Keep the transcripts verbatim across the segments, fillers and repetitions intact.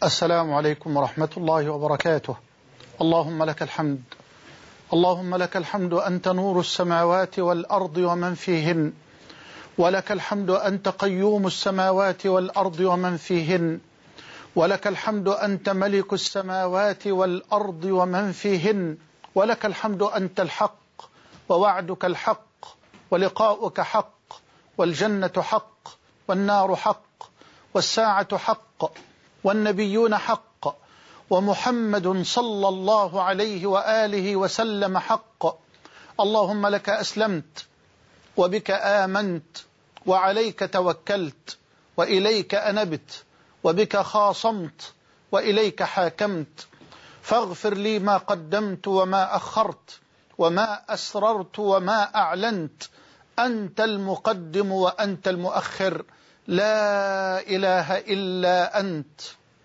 السلام عليكم ورحمة الله وبركاته. اللهم لك الحمد، اللهم لك الحمد أنت نور السماوات والأرض ومن فيهن، ولك الحمد أنت قيوم السماوات والأرض ومن فيهن، ولك الحمد أنت ملك السماوات والأرض ومن فيهن، ولك الحمد أنت الحق ووعدك الحق ولقاؤك حق والجنة حق والنار حق والساعة حق والنبيون حق ومحمد صلى الله عليه وآله وسلم حق. اللهم لك أسلمت وبك آمنت وعليك توكلت وإليك أنبت وبك خاصمت وإليك حاكمت، فاغفر لي ما قدمت وما أخرت وما أسررت وما أعلنت، أنت المقدم وأنت المؤخر، لا إله إلا أنت.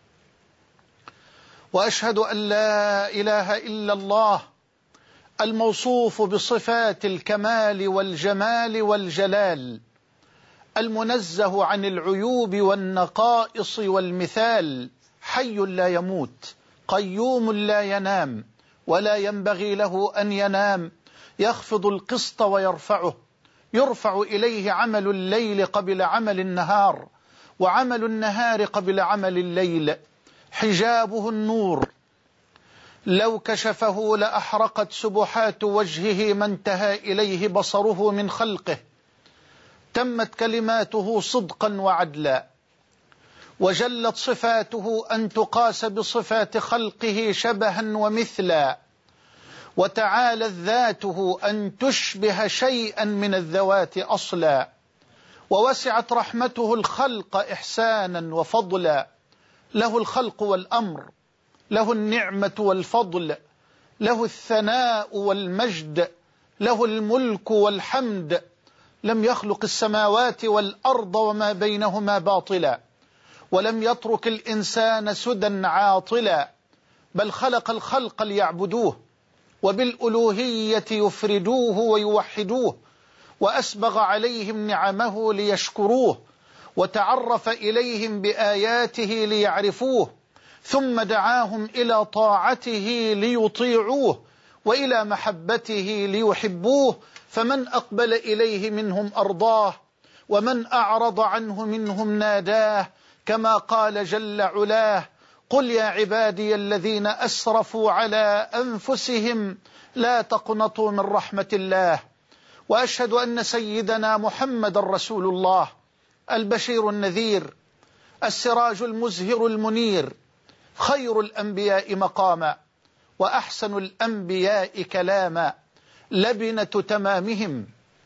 وأشهد أن لا إله إلا الله الموصوف بصفات الكمال والجمال والجلال، المنزه عن العيوب والنقائص والمثال، حي لا يموت قيوم لا ينام ولا ينبغي له أن ينام، يخفض القسط ويرفعه، يرفع إليه عمل الليل قبل عمل النهار وعمل النهار قبل عمل الليل، حجابه النور لو كشفه لأحرقت سبحات وجهه ما انتهى إليه بصره من خلقه، تمت كلماته صدقا وعدلا، وجلت صفاته أن تقاس بصفات خلقه شبها ومثلا، وتعالت ذاته أن تشبه شيئا من الذوات أصلا، ووسعت رحمته الخلق إحسانا وفضلا، له الخلق والأمر، له النعمة والفضل، له الثناء والمجد، له الملك والحمد، لم يخلق السماوات والأرض وما بينهما باطلا، ولم يترك الإنسان سدى عاطلا، بل خلق الخلق ليعبدوه وبالألوهية يفردوه ويوحدوه، وأسبغ عليهم نعمه ليشكروه، وتعرف إليهم بآياته ليعرفوه، ثم دعاهم إلى طاعته ليطيعوه وإلى محبته ليحبوه، فمن أقبل إليه منهم أرضاه ومن أعرض عنه منهم ناداه، كما قال جل علاه: قل يا عبادي الذين أسرفوا على أنفسهم لا تقنطوا من رحمة الله. وأشهد أن سيدنا محمد رسول الله، البشير النذير، السراج المزهر المنير، خير الأنبياء مقاما وأحسن الأنبياء كلاما، لبنة تمامهم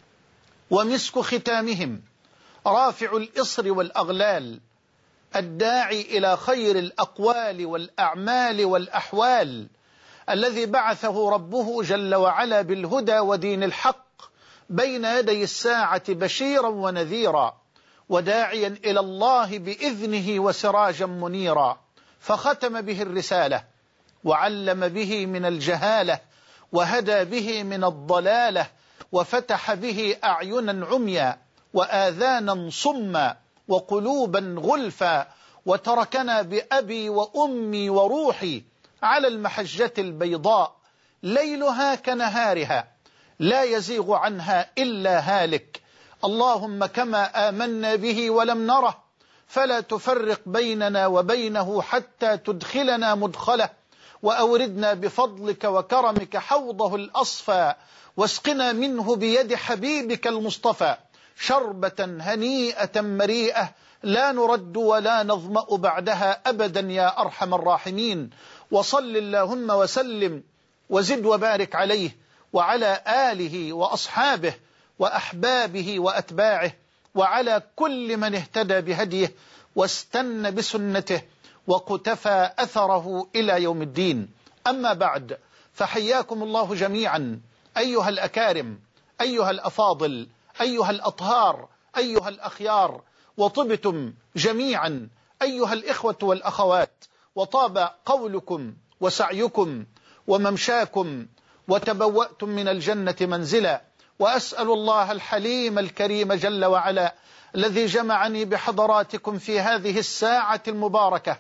ومسك ختامهم، رافع الإصر والأغلال، الداعي إلى خير الأقوال والأعمال والأحوال، الذي بعثه ربه جل وعلا بالهدى ودين الحق بين يدي الساعة بشيرا ونذيرا، وداعيا إلى الله بإذنه وسراجا منيرا، فختم به الرسالة وعلم به من الجهالة وهدى به من الضلالة، وفتح به أعينا عميا وآذانا صما وقلوبا غلفا، وتركنا بأبي وأمي وروحي على المحجة البيضاء ليلها كنهارها لا يزيغ عنها إلا هالك. اللهم كما آمنا به ولم نره فلا تفرق بيننا وبينه حتى تدخلنا مدخله، وأوردنا بفضلك وكرمك حوضه الأصفى، واسقنا منه بيد حبيبك المصطفى شربة هنيئة مريئة لا نرد ولا نظمأ بعدها أبدا يا أرحم الراحمين. وصل اللهم وسلم وزد وبارك عليه وعلى آله وأصحابه وأحبابه وأتباعه وعلى كل من اهتدى بهديه واستنى بسنته وقتفى أثره إلى يوم الدين. أما بعد، فحياكم الله جميعا أيها الأكارم، أيها الأفاضل، أيها الأطهار، أيها الأخيار، وطبتم جميعا أيها الإخوة والأخوات، وطاب قولكم وسعيكم وممشاكم، وتبوأتم من الجنة منزلا. وأسأل الله الحليم الكريم جل وعلا الذي جمعني بحضراتكم في هذه الساعة المباركة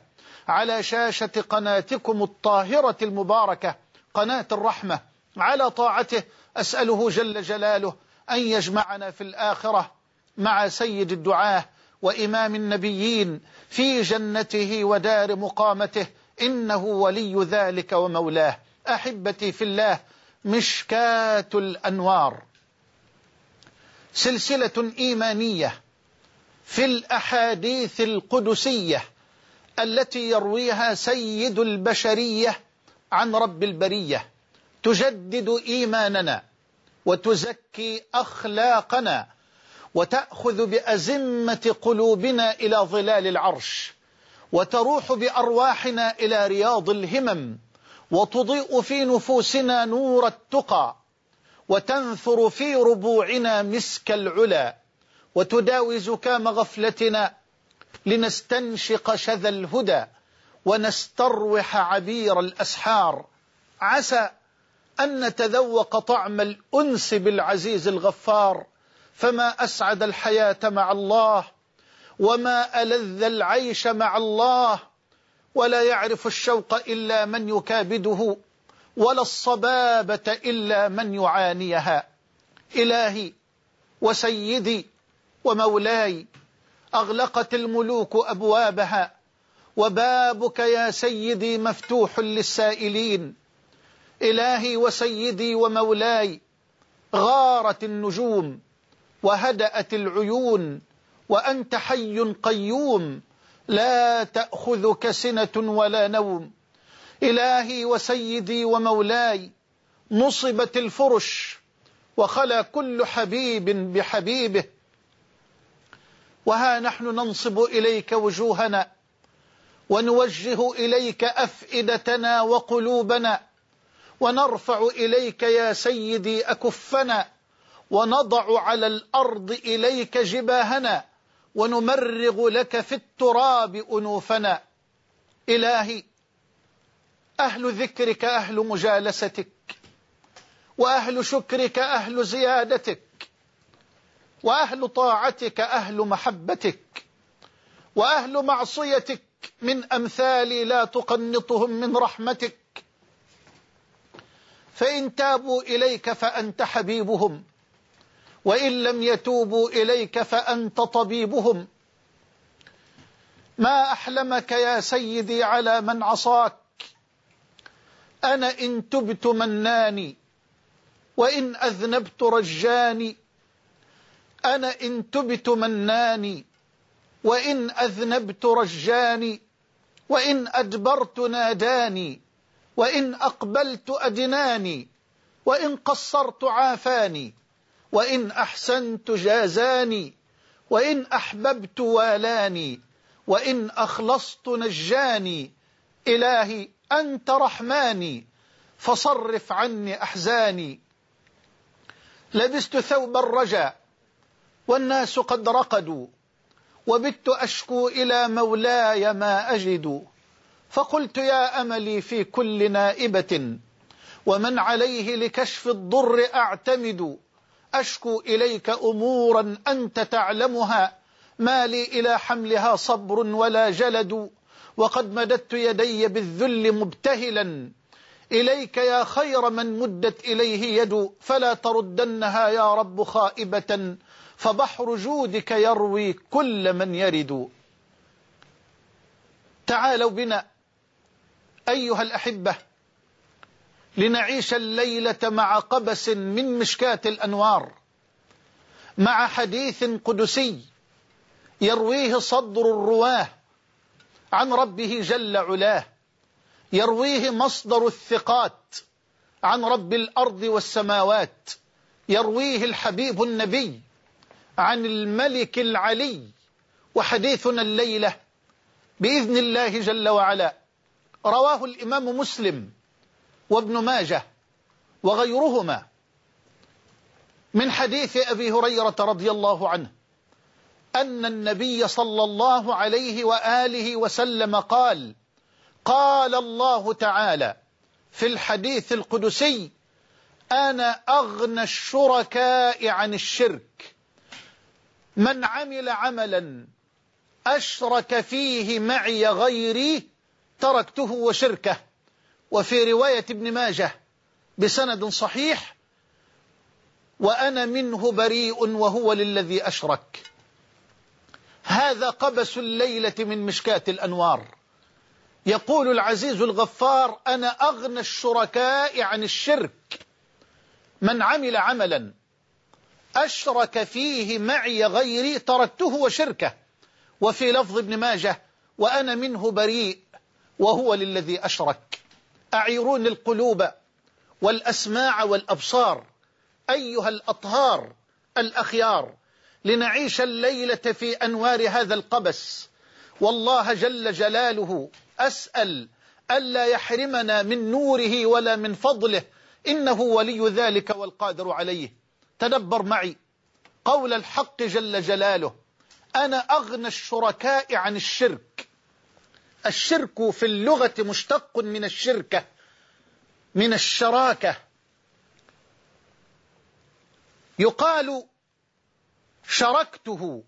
على شاشة قناتكم الطاهرة المباركة قناة الرحمة على طاعته. أسأله جل جلاله أن يجمعنا في الآخرة مع سيد الدعاة وإمام النبيين في جنته ودار مقامته، إنه ولي ذلك ومولاه. أحبتي في الله، مشكاة الأنوار سلسلة إيمانية في الأحاديث القدسية التي يرويها سيد البشرية عن رب البرية، تجدد إيماننا وتزكي أخلاقنا وتأخذ بأزمة قلوبنا إلى ظلال العرش، وتروح بأرواحنا إلى رياض الهمم، وتضيء في نفوسنا نور التقى، وتنثر في ربوعنا مسك العلا، وتداوي زكام غفلتنا لنستنشق شذا الهدى ونستروح عبير الأسحار. عسى أن نتذوق طعم الأنس بالعزيز الغفار، فما أسعد الحياة مع الله، وما ألذ العيش مع الله، ولا يعرف الشوق إلا من يكابده، ولا الصبابة إلا من يعانيها. إلهي وسيدي ومولاي، أغلقت الملوك أبوابها، وبابك يا سيدي مفتوح للسائلين. إلهي وسيدي ومولاي، غارت النجوم وهدأت العيون، وأنت حي قيوم لا تأخذك سنة ولا نوم. إلهي وسيدي ومولاي، نصبت الفرش وخلا كل حبيب بحبيبه، وها نحن ننصب إليك وجوهنا ونوجه إليك أفئدتنا وقلوبنا، ونرفع إليك يا سيدي أكفنا، ونضع على الأرض إليك جباهنا، ونمرغ لك في التراب أنوفنا. إلهي، أهل ذكرك أهل مجالستك، وأهل شكرك أهل زيادتك، وأهل طاعتك أهل محبتك، وأهل معصيتك من أمثالي لا تقنطهم من رحمتك. فإن تابوا إليك فأنت حبيبهم، وإن لم يتوبوا إليك فأنت طبيبهم. ما أحلمك يا سيدي على من عصاك، أنا إن تبت مناني، وإن أذنبت رجاني. أنا إن تبت مناني، وإن أذنبت رجاني، وإن أدبرت ناداني، وإن أقبلت أدناني، وإن قصرت عافاني، وإن أحسنت جازاني، وإن أحببت والاني، وإن أخلصت نجاني. إلهي أنت رحماني، فصرف عني أحزاني. لبست ثوب الرجاء والناس قد رقدوا، وبت أشكو إلى مولاي ما أجد، فقلت يا أملي في كل نائبة، ومن عليه لكشف الضر أعتمد. أشكو إليك أمورا أنت تعلمها، ما لي إلى حملها صبر ولا جلد، وقد مددت يدي بالذل مبتهلا إليك يا خير من مدت إليه يد، فلا تردنها يا رب خائبة، فبحر جودك يروي كل من يرد. تعالوا بنا أيها الأحبة لنعيش الليلة مع قبس من مشكاة الأنوار، مع حديث قدسي يرويه صدر الرواه عن ربه جل علاه، يرويه مصدر الثقات عن رب الأرض والسماوات، يرويه الحبيب النبي عن الملك العلي. وحديثنا الليلة بإذن الله جل وعلا رواه الإمام مسلم وابن ماجه وغيرهما من حديث أبي هريرة رضي الله عنه أن النبي صلى الله عليه وآله وسلم قال: قال الله تعالى في الحديث القدسي: أنا أغنى الشركاء عن الشرك، من عمل عملا أشرك فيه معي غيري تركته وشركه. وفي رواية ابن ماجه بسند صحيح: وأنا منه بريء وهو للذي أشرك. هذا قبس الليلة من مشكاة الأنوار. يقول العزيز الغفار: أنا أغنى الشركاء عن الشرك، من عمل عملا أشرك فيه معي غيري تركته وشركه. وفي لفظ ابن ماجه: وأنا منه بريء وهو للذي أشرك. أعيرون القلوب والأسماع والأبصار أيها الأطهار الأخيار، لنعيش الليلة في أنوار هذا القبس. والله جل جلاله أسأل ألا يحرمنا من نوره ولا من فضله، إنه ولي ذلك والقادر عليه. تدبر معي قول الحق جل جلاله: أنا أغنى الشركاء عن الشرك. الشرك في اللغة مشتق من الشركة، من الشراكة. يقال شركته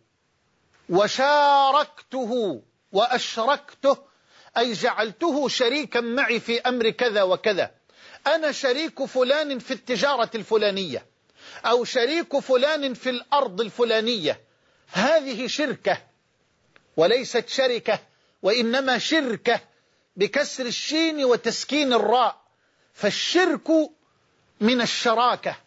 وشاركته وأشركته، أي جعلته شريكا معي في أمر كذا وكذا. أنا شريك فلان في التجارة الفلانية، أو شريك فلان في الأرض الفلانية. هذه شركة وليست شركة، وإنما شركة بكسر الشين وتسكين الراء. فالشرك من الشراكة.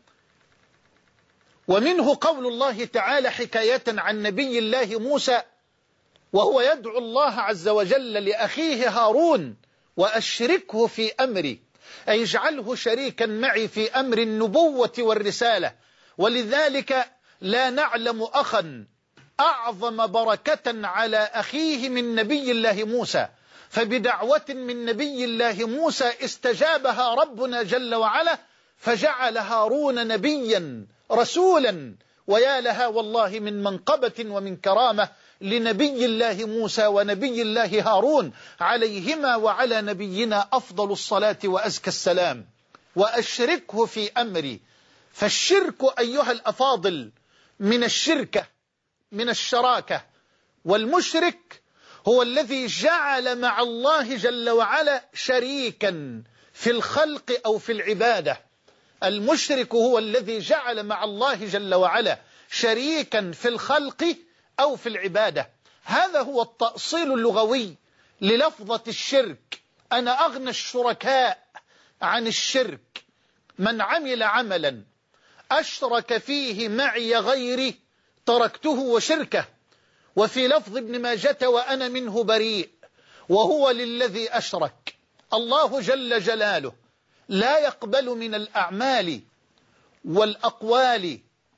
ومنه قول الله تعالى حكاية عن نبي الله موسى وهو يدعو الله عز وجل لأخيه هارون: وأشركه في أمري، أي اجعله شريكا معي في أمر النبوة والرسالة. ولذلك لا نعلم أخا أعظم بركة على أخيه من نبي الله موسى. فبدعوة من نبي الله موسى استجابها ربنا جل وعلا، فجعل هارون نبيا رسولا. ويا لها والله من منقبة ومن كرامة لنبي الله موسى ونبي الله هارون، عليهما وعلى نبينا أفضل الصلاة وأزكى السلام. وأشركه في أمري. فالشرك أيها الأفاضل من الشركة، من الشراكة. والمشرك هو الذي جعل مع الله جل وعلا شريكا في الخلق أو في العبادة. المشرك هو الذي جعل مع الله جل وعلا شريكا في الخلق أو في العبادة. هذا هو التأصيل اللغوي للفظة الشرك. أنا أغنى الشركاء عن الشرك، من عمل عملا أشرك فيه معي غيري تركته وشركه. وفي لفظ ابن ماجة: وأنا منه بريء وهو للذي أشرك. الله جل جلاله لا يقبل من الأعمال والأقوال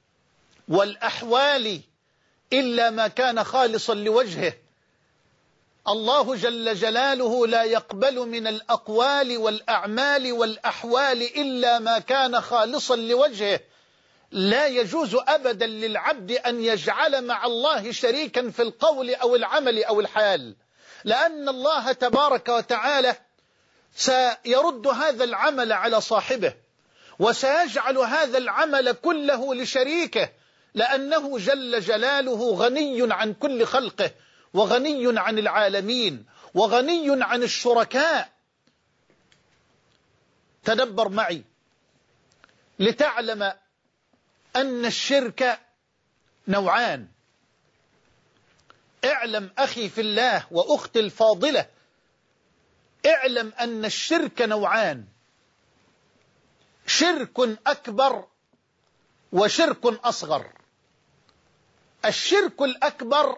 والأحوال إلا ما كان خالصا لوجهه. الله جل جلاله لا يقبل من الأقوال والأعمال والأحوال إلا ما كان خالصا لوجهه. لا يجوز أبدا للعبد أن يجعل مع الله شريكا في القول أو العمل أو الحال، لأن الله تبارك وتعالى سيرد هذا العمل على صاحبه، وسيجعل هذا العمل كله لشريكه، لأنه جل جلاله غني عن كل خلقه، وغني عن العالمين، وغني عن الشركاء. تدبر معي لتعلم أن الشرك نوعان. اعلم أخي في الله وأختي الفاضلة، اعلم أن الشرك نوعان: شرك أكبر وشرك أصغر. الشرك الأكبر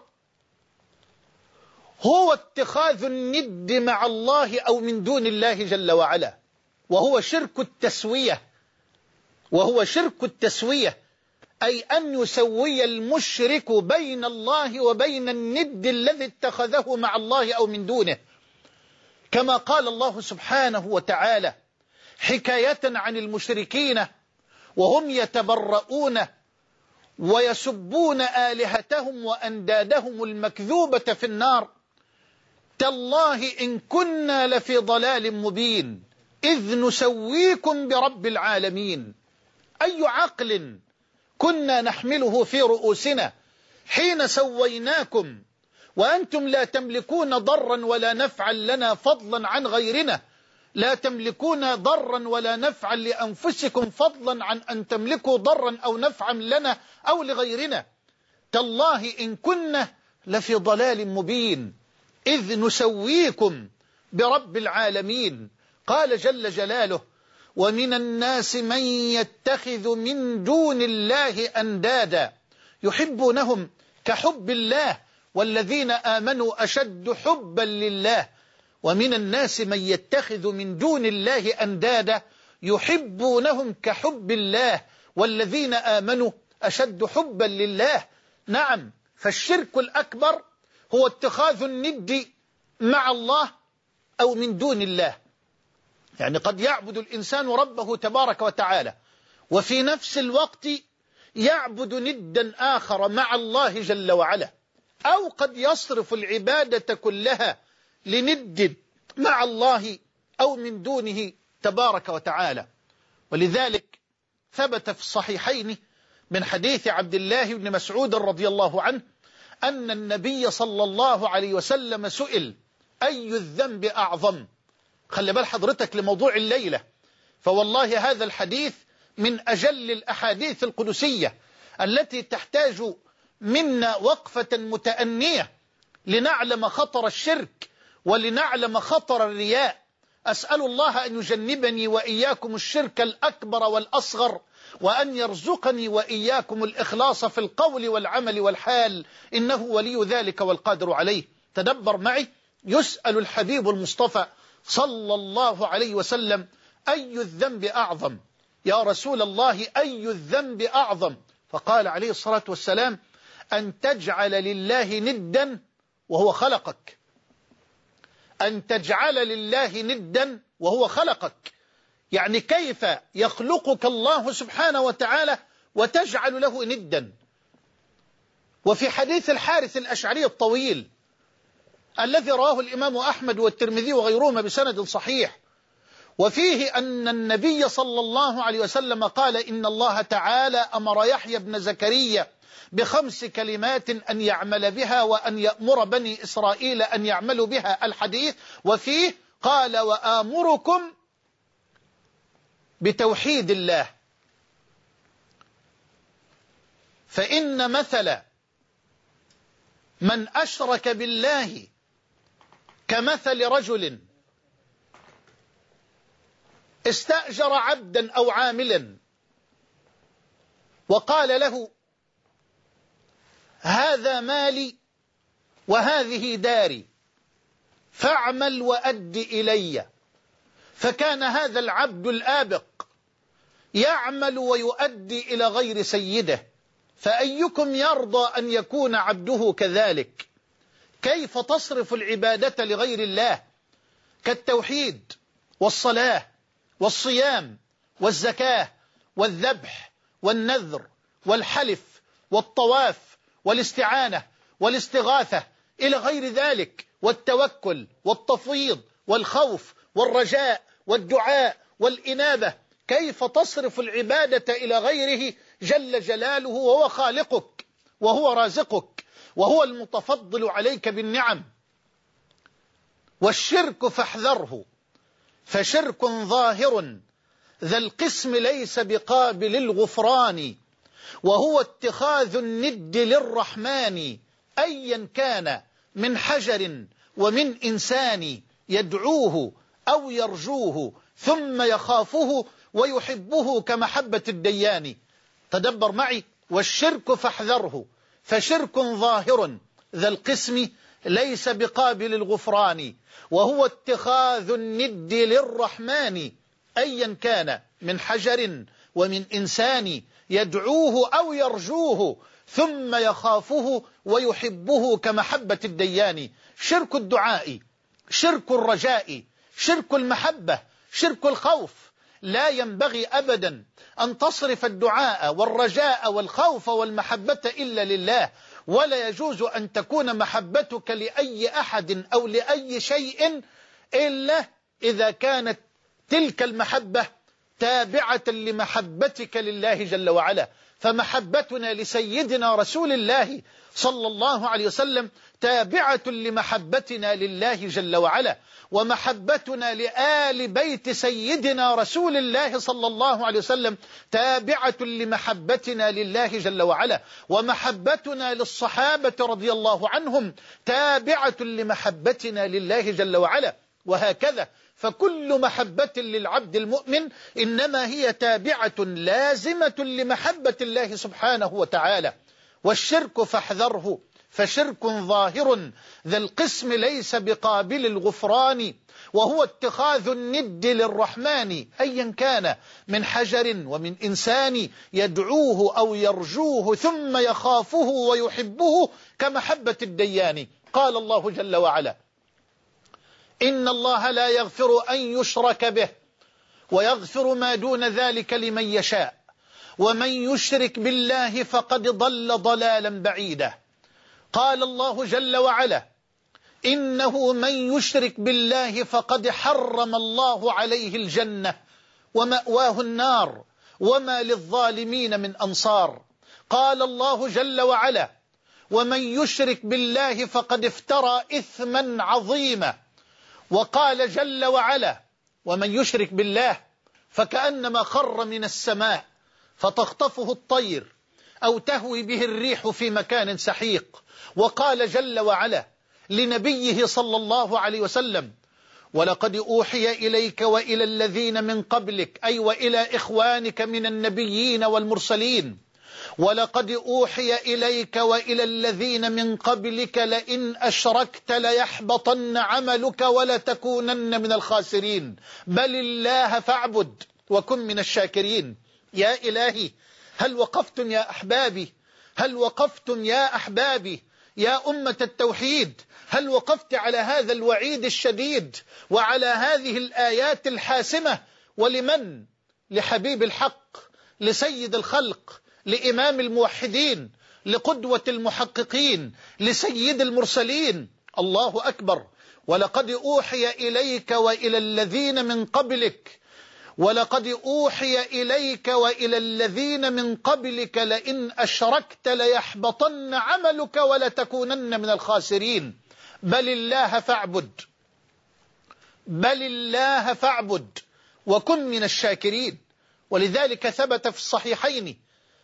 هو اتخاذ الند مع الله أو من دون الله جل وعلا، وهو شرك التسوية. وهو شرك التسوية أي أن يسوي المشرك بين الله وبين الند الذي اتخذه مع الله أو من دونه، كما قال الله سبحانه وتعالى حكاية عن المشركين وهم يتبرؤون ويسبون آلهتهم وأندادهم المكذوبة في النار: تالله إن كنا لفي ضلال مبين إذ نسويكم برب العالمين. أي عقل كنا نحمله في رؤوسنا حين سويناكم وأنتم لا تملكون ضرا ولا نفعا لنا فضلا عن غيرنا، لا تملكون ضرا ولا نفعا لأنفسكم فضلا عن أن تملكوا ضرا أو نفعا لنا أو لغيرنا. تالله إن كنا لفي ضلال مبين إذ نسويكم برب العالمين. قال جل جلاله: ومن الناس من يتخذ من دون الله أندادا يحبونهم كحب الله والذين آمنوا أشد حبا لله. ومن الناس من يتخذ من دون الله أندادا يحبونهم كحب الله والذين آمنوا أشد حبا لله. نعم، فالشرك الأكبر هو اتخاذ الند مع الله أو من دون الله. يعني قد يعبد الإنسان ربه تبارك وتعالى وفي نفس الوقت يعبد ندا آخر مع الله جل وعلا، أو قد يصرف العبادة كلها لند مع الله أو من دونه تبارك وتعالى. ولذلك ثبت في الصحيحين من حديث عبد الله بن مسعود رضي الله عنه أن النبي صلى الله عليه وسلم سئل: أي الذنب أعظم؟ خلي بال حضرتك لموضوع الليلة، فوالله هذا الحديث من أجل الأحاديث القدسية التي تحتاج منا وقفة متأنية لنعلم خطر الشرك ولنعلم خطر الرياء. أسأل الله أن يجنبني وإياكم الشرك الأكبر والأصغر، وأن يرزقني وإياكم الإخلاص في القول والعمل والحال، إنه ولي ذلك والقادر عليه. تدبر معي، يسأل الحبيب المصطفى صلى الله عليه وسلم: أي الذنب أعظم؟ يا رسول الله أي الذنب أعظم؟ فقال عليه الصلاة والسلام: أن تجعل لله ندا وهو خلقك. أن تجعل لله ندا وهو خلقك، يعني كيف يخلقك الله سبحانه وتعالى وتجعل له ندا؟ وفي حديث الحارث الأشعري الطويل الذي رواه الإمام أحمد والترمذي وغيرهما بسند صحيح، وفيه أن النبي صلى الله عليه وسلم قال: إن الله تعالى أمر يحيى بن زكريا بخمس كلمات أن يعمل بها وأن يأمر بني إسرائيل أن يعملوا بها. الحديث وفيه قال: وآمركم بتوحيد الله، فإن مثل من أشرك بالله كمثل رجل استأجر عبدا أو عاملا وقال له: هذا مالي وهذه داري فاعمل وأد إلي. فكان هذا العبد الآبق يعمل ويؤدي إلى غير سيده، فأيكم يرضى أن يكون عبده كذلك؟ كيف تصرف العبادة لغير الله كالتوحيد والصلاة والصيام والزكاة والذبح والنذر والحلف والطواف والاستعانة والاستغاثة إلى غير ذلك، والتوكل والتفويض والخوف والرجاء والدعاء والإنابة؟ كيف تصرف العبادة إلى غيره جل جلاله وهو خالقك وهو رازقك وهو المتفضل عليك بالنعم؟ والشرك فاحذره، فشرك ظاهر ذا القسم ليس بقابل الغفران، وهو اتخاذ الند للرحمن أيا كان من حجر ومن إنسان، يدعوه أو يرجوه ثم يخافه ويحبه كمحبة الديان. تدبر معي، والشرك فاحذره، فشرك ظاهر ذا القسم ليس بقابل الغفران، وهو اتخاذ الند للرحمن أيا كان من حجر ومن إنسان، يدعوه أو يرجوه ثم يخافه ويحبه كمحبة الديان. شرك الدعاء، شرك الرجاء، شرك المحبة، شرك الخوف. لا ينبغي أبدا أن تصرف الدعاء والرجاء والخوف والمحبة إلا لله، ولا يجوز أن تكون محبتك لأي أحد أو لأي شيء إلا إذا كانت تلك المحبة تابعة لمحبتك لله جل وعلا. فمحبتنا لسيدنا رسول الله صلى الله عليه وسلم تابعة لمحبتنا لله جل وعلا، ومحبتنا لآل بيت سيدنا رسول الله صلى الله عليه وسلم تابعة لمحبتنا لله جل وعلا، ومحبتنا للصحابة رضي الله عنهم تابعة لمحبتنا لله جل وعلا، وهكذا. فكل محبة للعبد المؤمن إنما هي تابعة لازمة لمحبة الله سبحانه وتعالى. والشرك فاحذره، فشرك ظاهر ذا القسم ليس بقابل الغفران، وهو اتخاذ الند للرحمن أيا كان من حجر ومن إنسان، يدعوه أو يرجوه ثم يخافه ويحبه كمحبة الديان. قال الله جل وعلا: إن الله لا يغفر أن يشرك به ويغفر ما دون ذلك لمن يشاء، ومن يشرك بالله فقد ضل ضلالا بعيدا. قال الله جل وعلا: إنه من يشرك بالله فقد حرم الله عليه الجنة ومأواه النار وما للظالمين من أنصار. قال الله جل وعلا: ومن يشرك بالله فقد افترى إثما عظيما. وقال جل وعلا: ومن يشرك بالله فكأنما خر من السماء فتخطفه الطير أو تهوي به الريح في مكان سحيق. وقال جل وعلا لنبيه صلى الله عليه وسلم: ولقد أوحي إليك وإلى الذين من قبلك، أي وإلى إخوانك من النبيين والمرسلين، ولقد أوحي إليك وإلى الذين من قبلك لئن أشركت ليحبطن عملك ولتكونن من الخاسرين، بل الله فاعبد وكن من الشاكرين. يا إلهي، هل وقفتم يا أحبابي؟ هل وقفتم يا أحبابي يا أمة التوحيد؟ هل وقفت على هذا الوعيد الشديد وعلى هذه الآيات الحاسمة؟ ولمن؟ لحبيب الحق، لسيد الخلق، لإمام الموحدين، لقدوة المحققين، لسيد المرسلين. الله أكبر. ولقد أوحي إليك وإلى الذين من قبلك، ولقد أوحي إليك وإلى الذين من قبلك لئن أشركت ليحبطن عملك ولتكونن من الخاسرين، بل الله فاعبد بل الله فاعبد وكن من الشاكرين. ولذلك ثبت في الصحيحين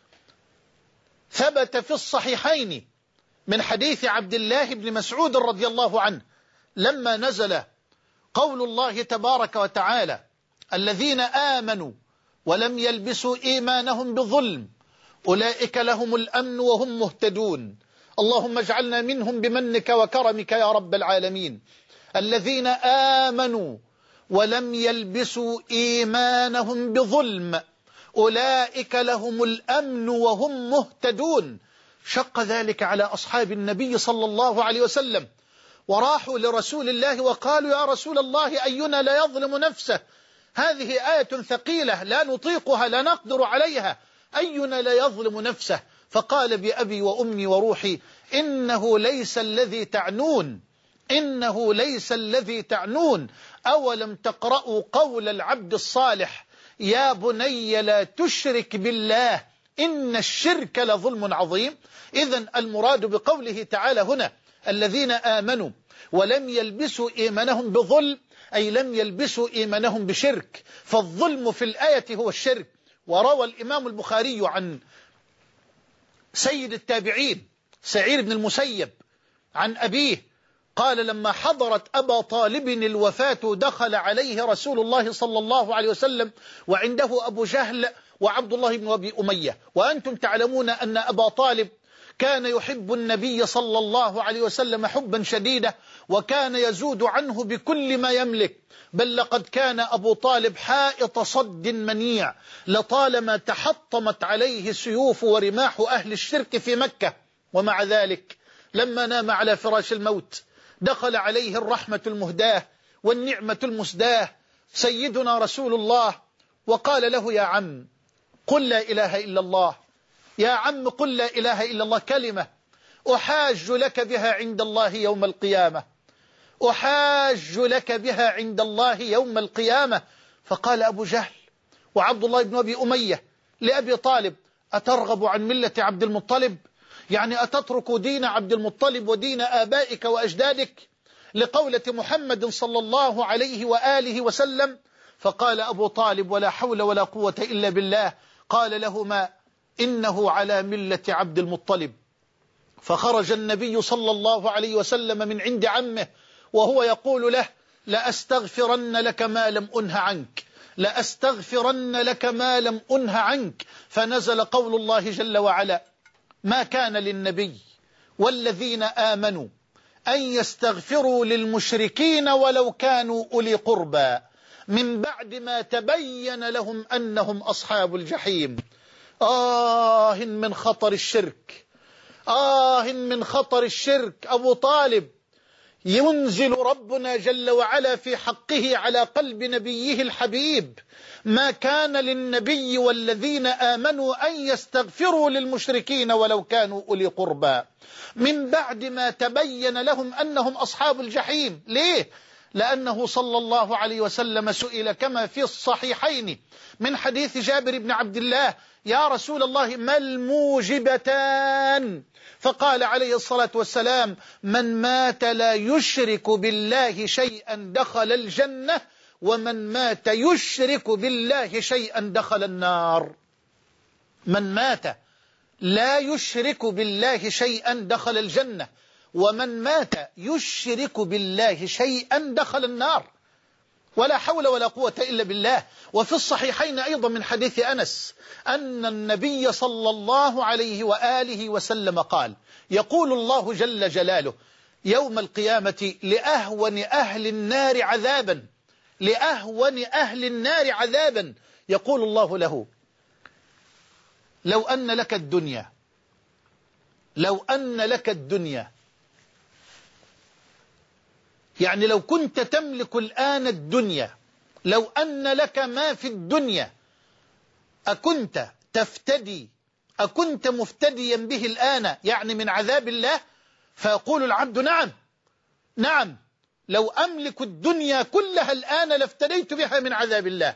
ثبت في الصحيحين من حديث عبد الله بن مسعود رضي الله عنه لما نزل قول الله تبارك وتعالى: الذين آمنوا ولم يلبسوا إيمانهم بظلم أولئك لهم الأمن وهم مهتدون. اللهم اجعلنا منهم بمنك وكرمك يا رب العالمين. الذين آمنوا ولم يلبسوا إيمانهم بظلم أولئك لهم الأمن وهم مهتدون. شق ذلك على أصحاب النبي صلى الله عليه وسلم، وراحوا لرسول الله وقالوا: يا رسول الله، أينا لا يظلم نفسه؟ هذه آية ثقيلة لا نطيقها، لا نقدر عليها، أينا لا يظلم نفسه؟ فقال: بأبي وأمي وروحي، إنه ليس الذي تعنون إنه ليس الذي تعنون أولم تقرأوا قول العبد الصالح: يا بني لا تشرك بالله إن الشرك لظلم عظيم. إذن المراد بقوله تعالى هنا: الذين آمنوا ولم يلبسوا إيمانهم بظلم، أي لم يلبسوا إيمانهم بشرك، فالظلم في الآية هو الشرك. وروى الإمام البخاري عن سيد التابعين سعيد بن المسيب عن أبيه قال: لما حضرت أبا طالب الوفاة دخل عليه رسول الله صلى الله عليه وسلم وعنده أبو جهل وعبد الله بن أبي أمية. وأنتم تعلمون أن أبا طالب كان يحب النبي صلى الله عليه وسلم حبا شديدا، وكان يزود عنه بكل ما يملك، بل لقد كان أبو طالب حائط صد منيع، لطالما تحطمت عليه سيوف ورماح أهل الشرك في مكة. ومع ذلك لما نام على فراش الموت دخل عليه الرحمة المهداة والنعمة المسداة سيدنا رسول الله، وقال له: يا عم قل لا إله إلا الله، يا عم قل لا إله إلا الله، كلمة أحاج لك بها عند الله يوم القيامة أحاج لك بها عند الله يوم القيامة. فقال أبو جهل وعبد الله بن أبي أمية لأبي طالب: أترغب عن ملة عبد المطلب؟ يعني أتترك دين عبد المطلب ودين آبائك وأجدادك لقولة محمد صلى الله عليه وآله وسلم؟ فقال أبو طالب: ولا حول ولا قوة إلا بالله. قال لهما: إنه على ملة عبد المطلب. فخرج النبي صلى الله عليه وسلم من عند عمه وهو يقول له: لأستغفرن لك ما لم أنه عنك، لأستغفرن لك ما لم أنه عنك. فنزل قول الله جل وعلا: ما كان للنبي والذين آمنوا أن يستغفروا للمشركين ولو كانوا أولي قربى من بعد ما تبين لهم أنهم أصحاب الجحيم. آه من خطر الشرك، آه من خطر الشرك. أبو طالب ينزل ربنا جل وعلا في حقه على قلب نبيه الحبيب: ما كان للنبي والذين آمنوا أن يستغفروا للمشركين ولو كانوا أولي قربى من بعد ما تبين لهم أنهم أصحاب الجحيم. ليه؟ لأنه صلى الله عليه وسلم سئل كما في الصحيحين من حديث جابر بن عبد الله: يا رسول الله ما الموجبتان؟ فقال عليه الصلاة والسلام: من مات لا يشرك بالله شيئا دخل الجنة، ومن مات يشرك بالله شيئا دخل النار. من مات لا يشرك بالله شيئا دخل الجنة، ومن مات يشرك بالله شيئا دخل النار. ولا حول ولا قوة إلا بالله. وفي الصحيحين أيضا من حديث أنس أن النبي صلى الله عليه وآله وسلم قال: يقول الله جل جلاله يوم القيامة لأهون أهل النار عذابا، لأهون أهل النار عذابا، يقول الله له: لو أن لك الدنيا، لو أن لك الدنيا، يعني لو كنت تملك الآن الدنيا، لو أن لك ما في الدنيا، أكنت تفتدي، أكنت مفتديا به الآن يعني من عذاب الله؟ فيقول العبد: نعم نعم، لو أملك الدنيا كلها الآن لافتديت بها من عذاب الله،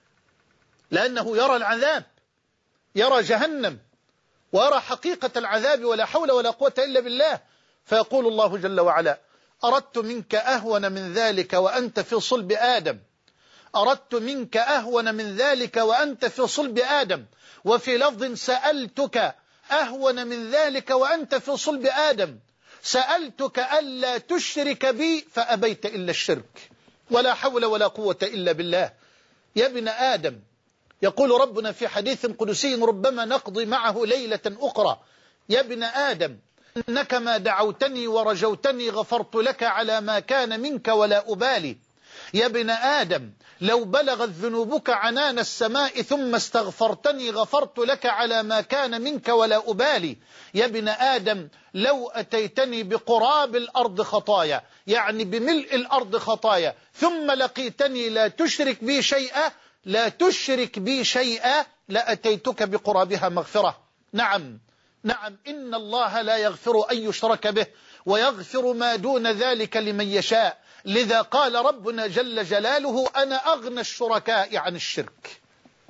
لأنه يرى العذاب، يرى جهنم، ويرى حقيقة العذاب، ولا حول ولا قوة إلا بالله. فيقول الله جل وعلا: أردت منك أهون من ذلك وأنت في صلب آدم، أردت منك أهون من ذلك وأنت في صلب آدم. وفي لفظ: سألتك أهون من ذلك وأنت في صلب آدم، سألتك ألا تشرك بي فأبيت إلا الشرك. ولا حول ولا قوة إلا بالله. يا ابن آدم، يقول ربنا في حديث قدسي ربما نقضي معه ليلة أخرى: يا ابن آدم، إنك ما دعوتني ورجوتني غفرت لك على ما كان منك ولا أبالي. يا ابن آدم، لو بلغت ذنوبك عنان السماء ثم استغفرتني غفرت لك على ما كان منك ولا أبالي. يا ابن آدم، لو أتيتني بقراب الأرض خطايا، يعني بملء الأرض خطايا، ثم لقيتني لا تشرك بي شيئا، لا تشرك بي شيئا، لأتيتك بقرابها مغفرة. نعم نعم، إن الله لا يغفر أن يشرك به ويغفر ما دون ذلك لمن يشاء. لذا قال ربنا جل جلاله: أنا أغنى الشركاء عن الشرك،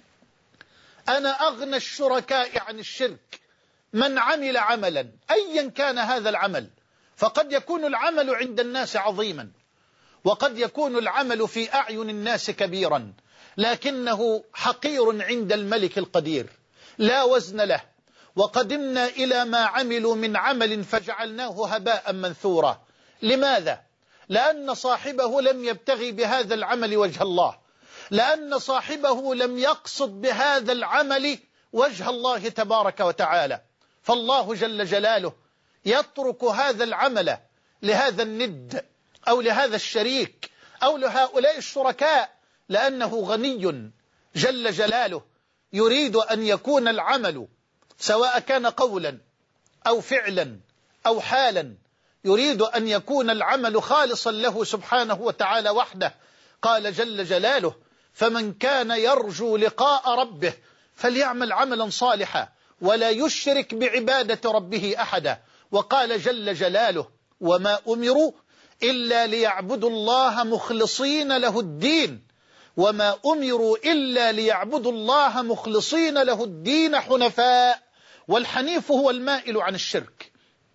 أنا أغنى الشركاء عن الشرك. من عمل عملا أيا كان هذا العمل، فقد يكون العمل عند الناس عظيما، وقد يكون العمل في أعين الناس كبيرا، لكنه حقير عند الملك القدير، لا وزن له. وقدمنا إلى ما عملوا من عمل فجعلناه هباء منثورا. لماذا؟ لأن صاحبه لم يبتغي بهذا العمل وجه الله، لأن صاحبه لم يقصد بهذا العمل وجه الله تبارك وتعالى. فالله جل جلاله يترك هذا العمل لهذا الند أو لهذا الشريك أو لهؤلاء الشركاء، لأنه غني جل جلاله، يريد أن يكون العمل سواء كان قولا أو فعلا أو حالا، يريد أن يكون العمل خالصا له سبحانه وتعالى وحده. قال جل جلاله: فمن كان يرجو لقاء ربه فليعمل عملا صالحا ولا يشرك بعبادة ربه أحدا. وقال جل جلاله: وما أمروا إلا ليعبدوا الله مخلصين له الدين، وما أمروا إلا ليعبدوا الله مخلصين له الدين حنفاء والحنيف هو المائل عن الشرك.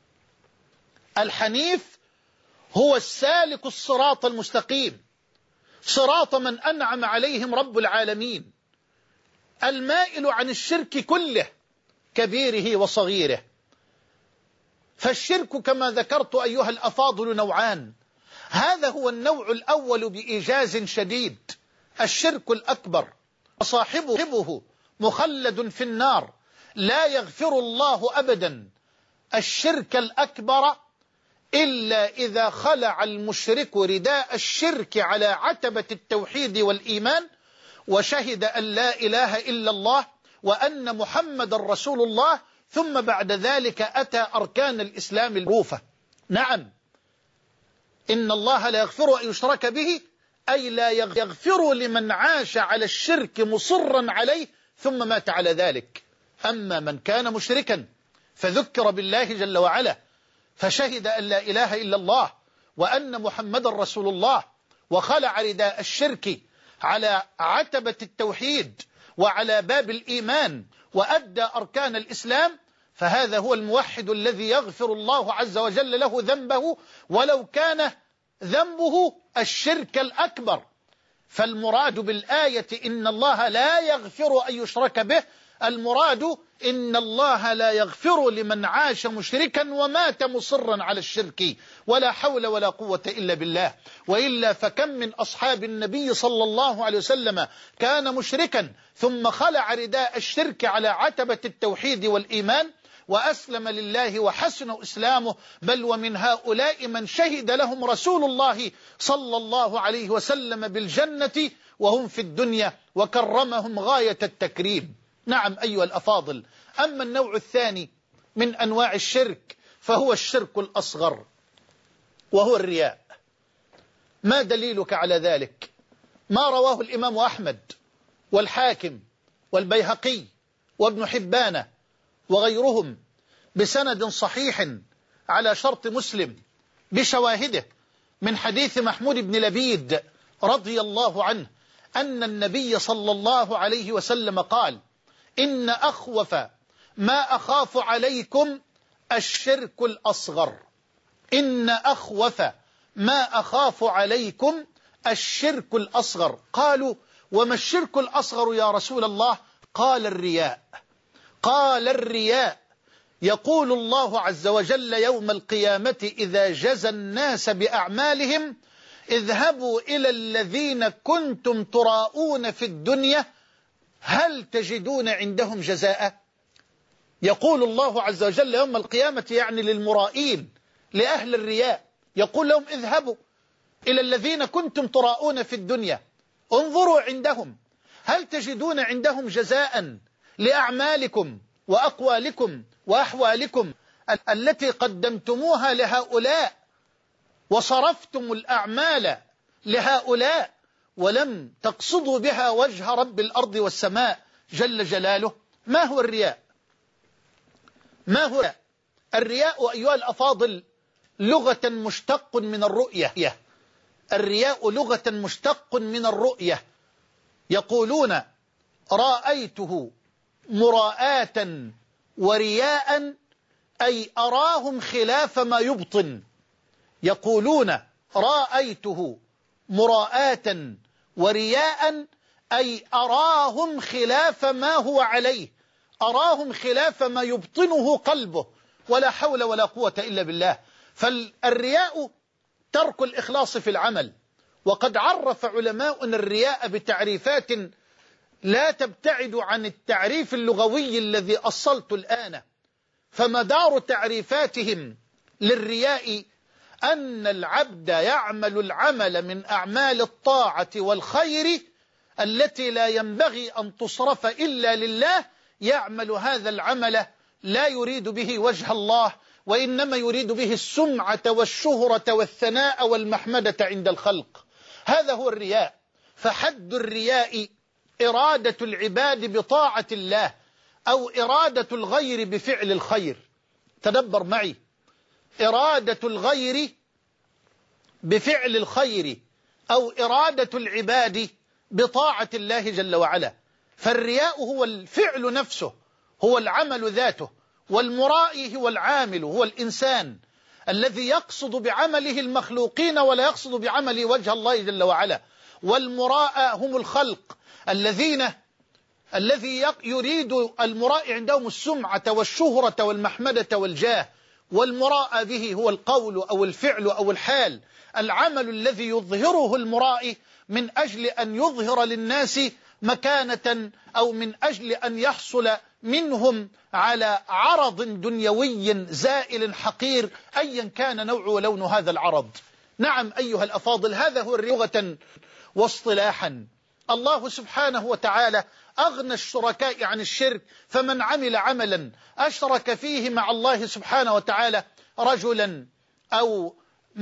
الحنيف هو السالك الصراط المستقيم، صراط من أنعم عليهم رب العالمين، المائل عن الشرك كله كبيره وصغيره. فالشرك كما ذكرت أيها الأفاضل نوعان. هذا هو النوع الأول بإيجاز شديد، الشرك الأكبر، وصاحبه مخلد في النار لا يغفر الله أبدا الشرك الأكبر إلا إذا خلع المشرك رداء الشرك على عتبة التوحيد والإيمان، وشهد أن لا إله إلا الله وأن محمد رسول الله، ثم بعد ذلك أتى أركان الإسلام المعروفة. نعم، إن الله لا يغفر أن يشرك به، أي لا يغفر لمن عاش على الشرك مصرا عليه ثم مات على ذلك. أما من كان مشركا فذكر بالله جل وعلا فشهد أن لا إله إلا الله وأن محمد رسول الله، وخلع رداء الشرك على عتبة التوحيد وعلى باب الإيمان وأدى أركان الإسلام، فهذا هو الموحد الذي يغفر الله عز وجل له ذنبه ولو كان ذنبه الشرك الأكبر. فالمراد بالآية إن الله لا يغفر أن يشرك به، المراد إن الله لا يغفر لمن عاش مشركا ومات مصرا على الشرك، ولا حول ولا قوة إلا بالله. وإلا فكم من أصحاب النبي صلى الله عليه وسلم كان مشركا ثم خلع رداء الشرك على عتبة التوحيد والإيمان وأسلم لله وحسن إسلامه، بل ومن هؤلاء من شهد لهم رسول الله صلى الله عليه وسلم بالجنة وهم في الدنيا وكرمهم غاية التكريم. نعم أيها الأفاضل. أما النوع الثاني من أنواع الشرك فهو الشرك الأصغر، وهو الرياء. ما دليلك على ذلك؟ ما رواه الإمام أحمد والحاكم والبيهقي وابن حبان وغيرهم بسند صحيح على شرط مسلم بشواهده من حديث محمود بن لبيد رضي الله عنه أن النبي صلى الله عليه وسلم قال: إن أخوف ما أخاف عليكم الشرك الأصغر. إن أخوف ما أخاف عليكم الشرك الأصغر. قالوا: وما الشرك الأصغر يا رسول الله؟ قال: الرياء. قال: الرياء. يقول الله عز وجل يوم القيامة إذا جزى الناس بأعمالهم: اذهبوا إلى الذين كنتم تراءون في الدنيا هل تجدون عندهم جزاء؟ يقول الله عز وجل يوم القيامة، يعني للمرائين، لأهل الرياء، يقول لهم: اذهبوا إلى الذين كنتم تراءون في الدنيا، انظروا عندهم هل تجدون عندهم جزاء لأعمالكم وأقوالكم وأحوالكم التي قدمتموها لهؤلاء وصرفتم الأعمال لهؤلاء ولم تقصدوا بها وجه رب الأرض والسماء جل جلاله. ما هو الرياء؟ ما هو الرياء أيها الأفاضل؟ لغة مشتق من الرؤية. الرياء لغة مشتق من الرؤية. يقولون: رأيته مراءة ورياء، أي أراهم خلاف ما يبطن. يقولون: رأيته مراءة ورياء، أي أراهم خلاف ما هو عليه، أراهم خلاف ما يبطنه قلبه، ولا حول ولا قوة إلا بالله. فالرياء ترك الإخلاص في العمل، وقد عرف علماؤنا الرياء بتعريفات لا تبتعد عن التعريف اللغوي الذي أصلت الآن. فمدار تعريفاتهم للرياء أن العبد يعمل العمل من أعمال الطاعة والخير التي لا ينبغي أن تصرف إلا لله، يعمل هذا العمل لا يريد به وجه الله، وإنما يريد به السمعة والشهرة والثناء والمحمدة عند الخلق. هذا هو الرياء. فحد الرياء إرادة العباد بطاعة الله أو إرادة الغير بفعل الخير. تدبر معي: إرادة الغير بفعل الخير أو إرادة العباد بطاعة الله جل وعلا. فالرياء هو الفعل نفسه، هو العمل ذاته، والمرائي هو العامل، هو الإنسان الذي يقصد بعمله المخلوقين ولا يقصد بعمله وجه الله جل وعلا. والمراء هم الخلق الذين الذي يريد المراء عندهم السمعة والشهرة والمحمدة والجاه، والمراء به هو القول أو الفعل أو الحال، العمل الذي يظهره المراء من أجل أن يظهر للناس مكانة أو من أجل أن يحصل منهم على عرض دنيوي زائل حقير أيا كان نوع ولون هذا العرض. نعم أيها الأفاضل، هذا هو لغة واصطلاحا. الله سبحانه وتعالى أغنى الشركاء عن الشرك، فمن عمل عملا أشرك فيه مع الله سبحانه وتعالى رجلا أو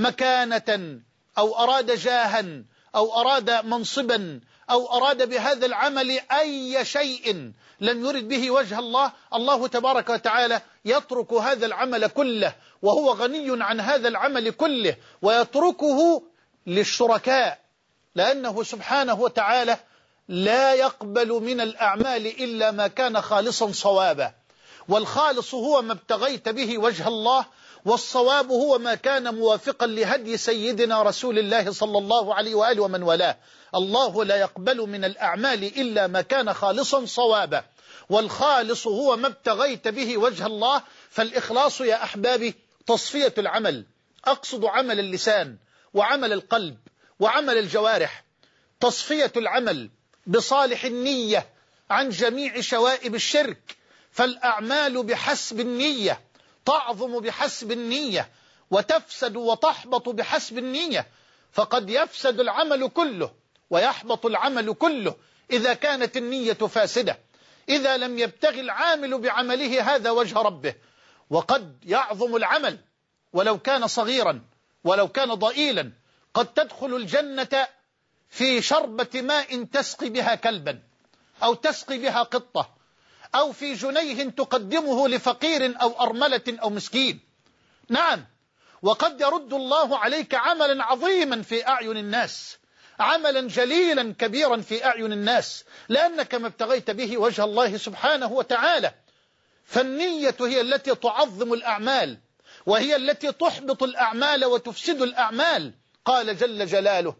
مكانة أو أراد جاها أو أراد منصبا أو أراد بهذا العمل أي شيء لم يرد به وجه الله، الله تبارك وتعالى يترك هذا العمل كله وهو غني عن هذا العمل كله ويتركه للشركاء، لأنه سبحانه وتعالى لا يقبل من الأعمال إلا ما كان خالصا صوابا، والخالص هو ما ابتغيت به وجه الله، والصواب هو ما كان موافقا لهدي سيدنا رسول الله صلى الله عليه وآله ومن والاه. الله لا يقبل من الأعمال إلا ما كان خالصا صوابا، والخالص هو ما ابتغيت به وجه الله. فالإخلاص يا أحبابي تصفية العمل، أقصد عمل اللسان وعمل القلب وعمل الجوارح، تصفية العمل بصالح النية عن جميع شوائب الشرك، فالأعمال بحسب النية تعظم بحسب النية وتفسد وتحبط بحسب النية، فقد يفسد العمل كله ويحبط العمل كله إذا كانت النية فاسدة، إذا لم يبتغي العامل بعمله هذا وجه ربه. وقد يعظم العمل ولو كان صغيرا ولو كان ضئيلا، قد تدخل الجنة في شربة ماء تسقي بها كلبا أو تسقي بها قطة، أو في جنيه تقدمه لفقير أو أرملة أو مسكين. نعم، وقد يرد الله عليك عملا عظيما في أعين الناس، عملا جليلا كبيرا في أعين الناس، لأنك ما ابتغيت به وجه الله سبحانه وتعالى. فالنية هي التي تعظم الأعمال، وهي التي تحبط الأعمال وتفسد الأعمال. قال جل جلاله: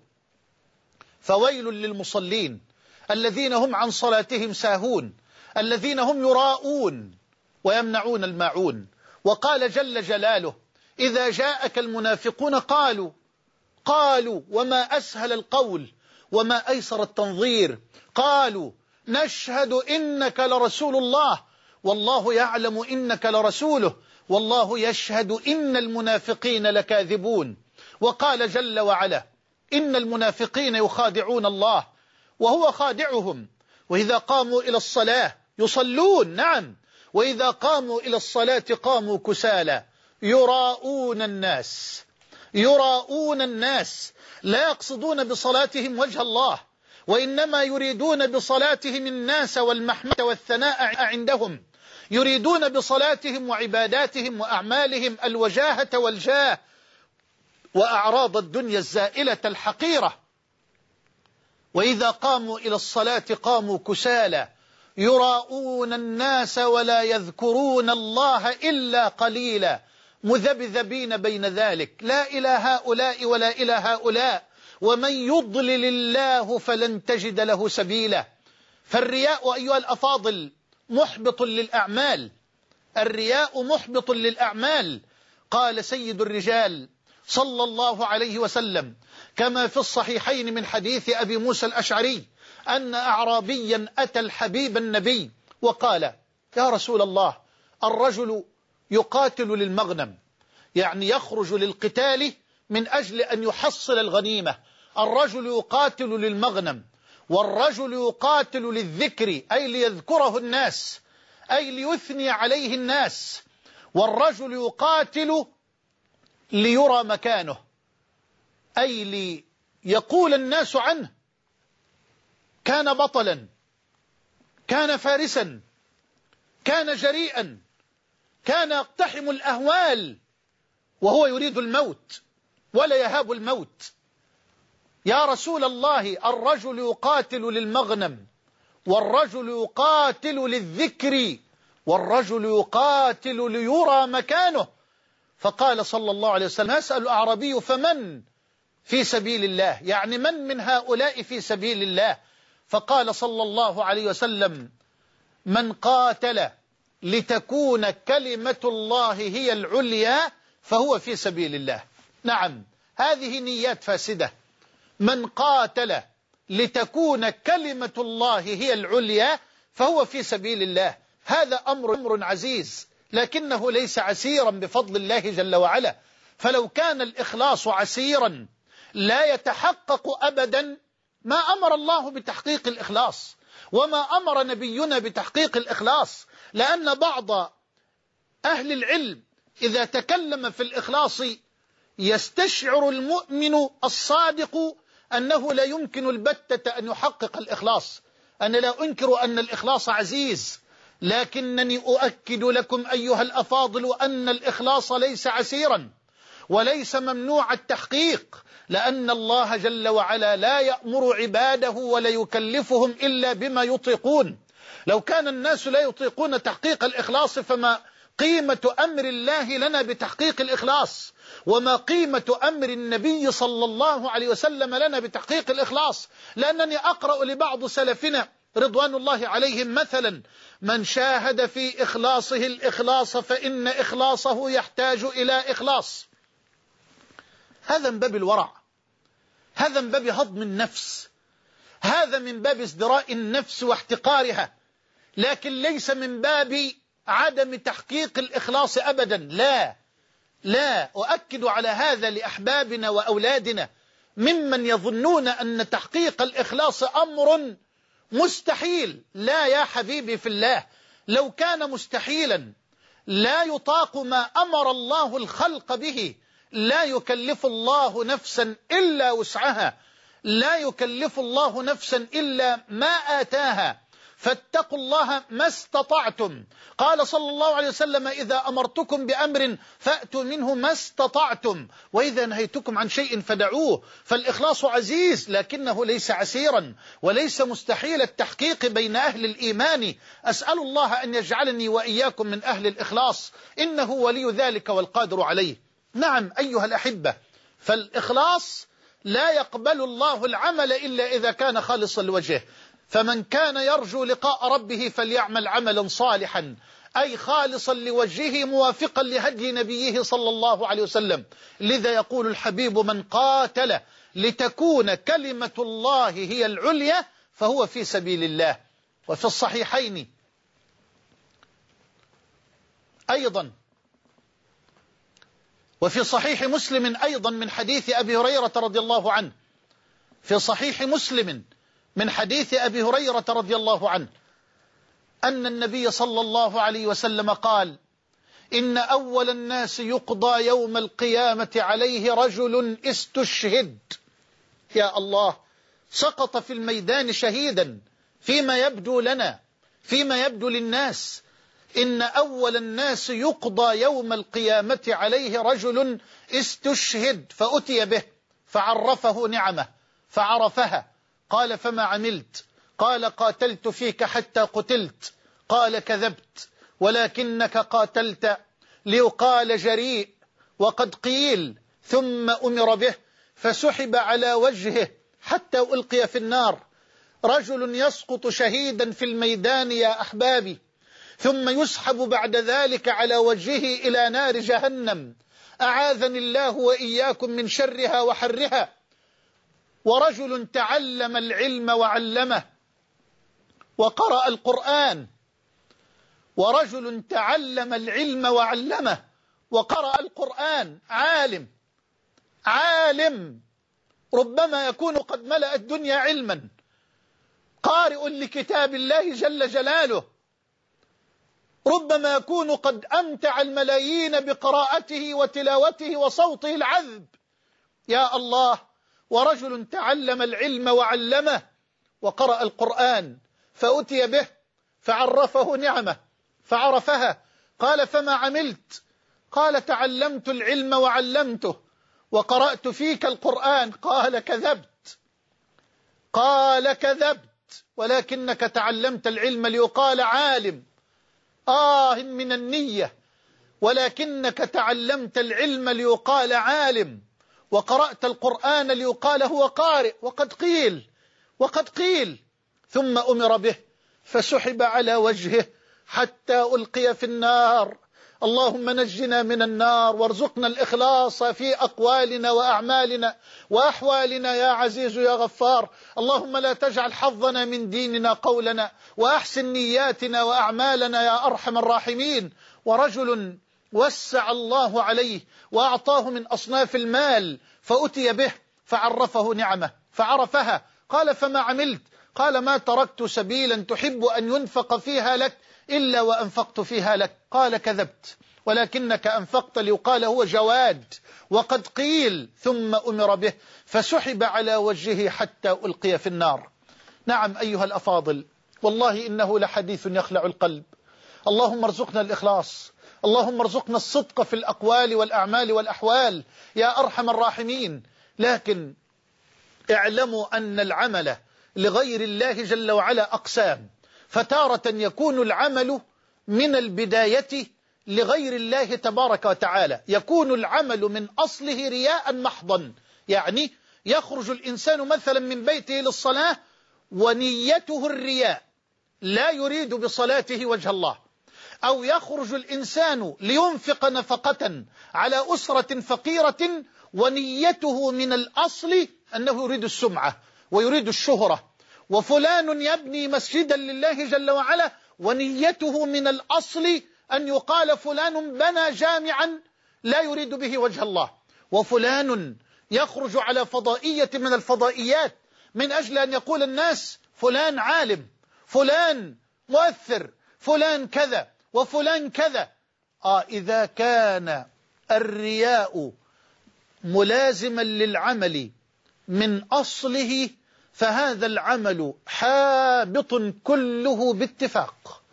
فويل للمصلين الذين هم عن صلاتهم ساهون الذين هم يراءون ويمنعون الماعون. وقال جل جلاله: إذا جاءك المنافقون قالوا قالوا وما أسهل القول وما أيسر التنظير، قالوا نشهد إنك لرسول الله والله يعلم إنك لرسوله والله يشهد إن المنافقين لكاذبون. وقال جل وعلا: إن المنافقين يخادعون الله وهو خادعهم وإذا قاموا إلى الصلاة يصلون. نعم، وإذا قاموا إلى الصلاة قاموا كسالى يراءون الناس يراءون الناس لا يقصدون بصلاتهم وجه الله، وإنما يريدون بصلاتهم الناس والمحمة والثناء عندهم، يريدون بصلاتهم وعباداتهم وأعمالهم الوجاهة والجاه وأعراض الدنيا الزائلة الحقيرة. وإذا قاموا إلى الصلاة قاموا كسالى يراءون الناس ولا يذكرون الله إلا قليلا مذبذبين بين ذلك لا إلى هؤلاء ولا إلى هؤلاء ومن يضلل الله فلن تجد له سبيلا. فالرياء أيها الأفاضل محبط للأعمال، الرياء محبط للأعمال. قال سيد الرجال صلى الله عليه وسلم كما في الصحيحين من حديث أبي موسى الأشعري أن أعرابيا أتى الحبيب النبي وقال: يا رسول الله، الرجل يقاتل للمغنم، يعني يخرج للقتال من أجل أن يحصل الغنيمة، الرجل يقاتل للمغنم، والرجل يقاتل للذكر أي ليذكره الناس أي ليثني عليه الناس، والرجل يقاتل ليرى مكانه أي ليقول الناس عنه كان بطلا، كان فارسا، كان جريئا، كان يقتحم الأهوال وهو يريد الموت ولا يهاب الموت. يا رسول الله، الرجل يقاتل للمغنم والرجل يقاتل للذكر والرجل يقاتل ليرى مكانه. فقال صلى الله عليه وسلم: يسأل الأعرابي: فمن في سبيل الله؟ يعني من من هؤلاء في سبيل الله؟ فقال صلى الله عليه وسلم: من قاتل لتكون كلمة الله هي العليا فهو في سبيل الله. نعم، هذه نيات فاسدة. من قاتل لتكون كلمة الله هي العليا فهو في سبيل الله. هذا أمر أمر عزيز، لكنه ليس عسيرا بفضل الله جل وعلا. فلو كان الإخلاص عسيرا لا يتحقق أبدا ما أمر الله بتحقيق الإخلاص، وما أمر نبينا بتحقيق الإخلاص. لأن بعض أهل العلم إذا تكلم في الإخلاص يستشعر المؤمن الصادق أنه لا يمكن البتة أن يحقق الإخلاص. أنا لا أنكر أن الإخلاص عزيز، لكنني أؤكد لكم أيها الأفاضل أن الإخلاص ليس عسيرا وليس ممنوع التحقيق، لأن الله جل وعلا لا يأمر عباده ولا يكلفهم إلا بما يطيقون. لو كان الناس لا يطيقون تحقيق الإخلاص فما قيمة أمر الله لنا بتحقيق الإخلاص، وما قيمة أمر النبي صلى الله عليه وسلم لنا بتحقيق الإخلاص. لأنني أقرأ لبعض سلفنا رضوان الله عليهم مثلا: من شاهد في إخلاصه الإخلاص فإن إخلاصه يحتاج إلى إخلاص. هذا من باب الورع، هذا من باب هضم النفس، هذا من باب ازدراء النفس واحتقارها، لكن ليس من باب عدم تحقيق الإخلاص أبدا. لا لا أؤكد على هذا لأحبابنا وأولادنا ممن يظنون أن تحقيق الإخلاص أمر مستحيل. لا يا حبيبي في الله، لو كان مستحيلا لا يطاق ما أمر الله الخلق به. لا يكلف الله نفسا إلا وسعها، لا يكلف الله نفسا إلا ما آتاها، فاتقوا الله ما استطعتم. قال صلى الله عليه وسلم: إذا أمرتكم بأمر فأتوا منه ما استطعتم، وإذا نهيتكم عن شيء فدعوه. فالإخلاص عزيز لكنه ليس عسيرا وليس مستحيل التحقيق بين أهل الإيمان. أسأل الله أن يجعلني وإياكم من أهل الإخلاص، إنه ولي ذلك والقادر عليه. نعم أيها الأحبة، فالإخلاص لا يقبل الله العمل إلا إذا كان خالصا لوجهه. فمن كان يرجو لقاء ربه فليعمل عملا صالحا، أي خالصا لوجهه موافقا لهدي نبيه صلى الله عليه وسلم. لذا يقول الحبيب: من قاتل لتكون كلمة الله هي العليا فهو في سبيل الله. وفي الصحيحين أيضا، وفي صحيح مسلم أيضا من حديث أبي هريرة رضي الله عنه، في صحيح مسلم من حديث أبي هريرة رضي الله عنه أن النبي صلى الله عليه وسلم قال: إن أول الناس يقضى يوم القيامة عليه رجل استشهد. يا الله، سقط في الميدان شهيدا فيما يبدو لنا، فيما يبدو للناس. إن أول الناس يقضى يوم القيامة عليه رجل استشهد، فأتي به فعرفه نعمه فعرفها. قال: فما عملت؟ قال: قاتلت فيك حتى قتلت. قال: كذبت، ولكنك قاتلت ليقال جريء، وقد قيل. ثم أمر به فسحب على وجهه حتى ألقي في النار. رجل يسقط شهيدا في الميدان يا أحبابي، ثم يسحب بعد ذلك على وجهه إلى نار جهنم، أعاذني الله وإياكم من شرها وحرها. ورجل تعلم العلم وعلمه وقرأ القرآن، ورجل تعلم العلم وعلمه وقرأ القرآن، عالم عالم ربما يكون قد ملأ الدنيا علما، قارئ لكتاب الله جل جلاله، ربما يكون قد أمتع الملايين بقراءته وتلاوته وصوته العذب. يا الله، ورجل تعلم العلم وعلمه وقرأ القرآن، فأتي به فعرفه نعمه فعرفها. قال: فما عملت؟ قال: تعلمت العلم وعلمته وقرأت فيك القرآن. قال: كذبت، قال: كذبت، ولكنك تعلمت العلم ليقال عالم، آه من النية، ولكنك تعلمت العلم ليقال عالم، وقرأت القرآن ليقال هو قارئ، وقد قيل وقد قيل ثم أمر به فسحب على وجهه حتى ألقي في النار. اللهم نجنا من النار وارزقنا الإخلاص في أقوالنا وأعمالنا وأحوالنا يا عزيز يا غفار. اللهم لا تجعل حظنا من ديننا قولنا، وأحسن نياتنا وأعمالنا يا أرحم الراحمين. ورجل وسع الله عليه وأعطاه من أصناف المال فأتي به فعرفه نعمه فعرفها، قال فما عملت؟ قال ما تركت سبيلا تحب أن ينفق فيها لك إلا وأنفقت فيها لك. قال كذبت، ولكنك أنفقت ليقال هو جواد، وقد قيل ثم أمر به فسحب على وجهه حتى ألقي في النار. نعم أيها الأفاضل، والله إنه لحديث يخلع القلب. اللهم ارزقنا الإخلاص، اللهم ارزقنا الصدق في الأقوال والأعمال والأحوال يا أرحم الراحمين. لكن اعلموا أن العمل لغير الله جل وعلا أقسام، فتارة يكون العمل من البداية لغير الله تبارك وتعالى، يكون العمل من أصله رياء محضا، يعني يخرج الإنسان مثلا من بيته للصلاة ونيته الرياء، لا يريد بصلاته وجه الله، أو يخرج الإنسان لينفق نفقة على أسرة فقيرة ونيته من الأصل أنه يريد السمعة ويريد الشهرة، وفلان يبني مسجدا لله جل وعلا ونيته من الأصل أن يقال فلان بنى جامعا لا يريد به وجه الله، وفلان يخرج على فضائية من الفضائيات من أجل أن يقول الناس فلان عالم، فلان مؤثر، فلان كذا وفلان كذا. آه إذا كان الرياء ملازما للعمل من أصله فهذا العمل حابط كله باتفاق.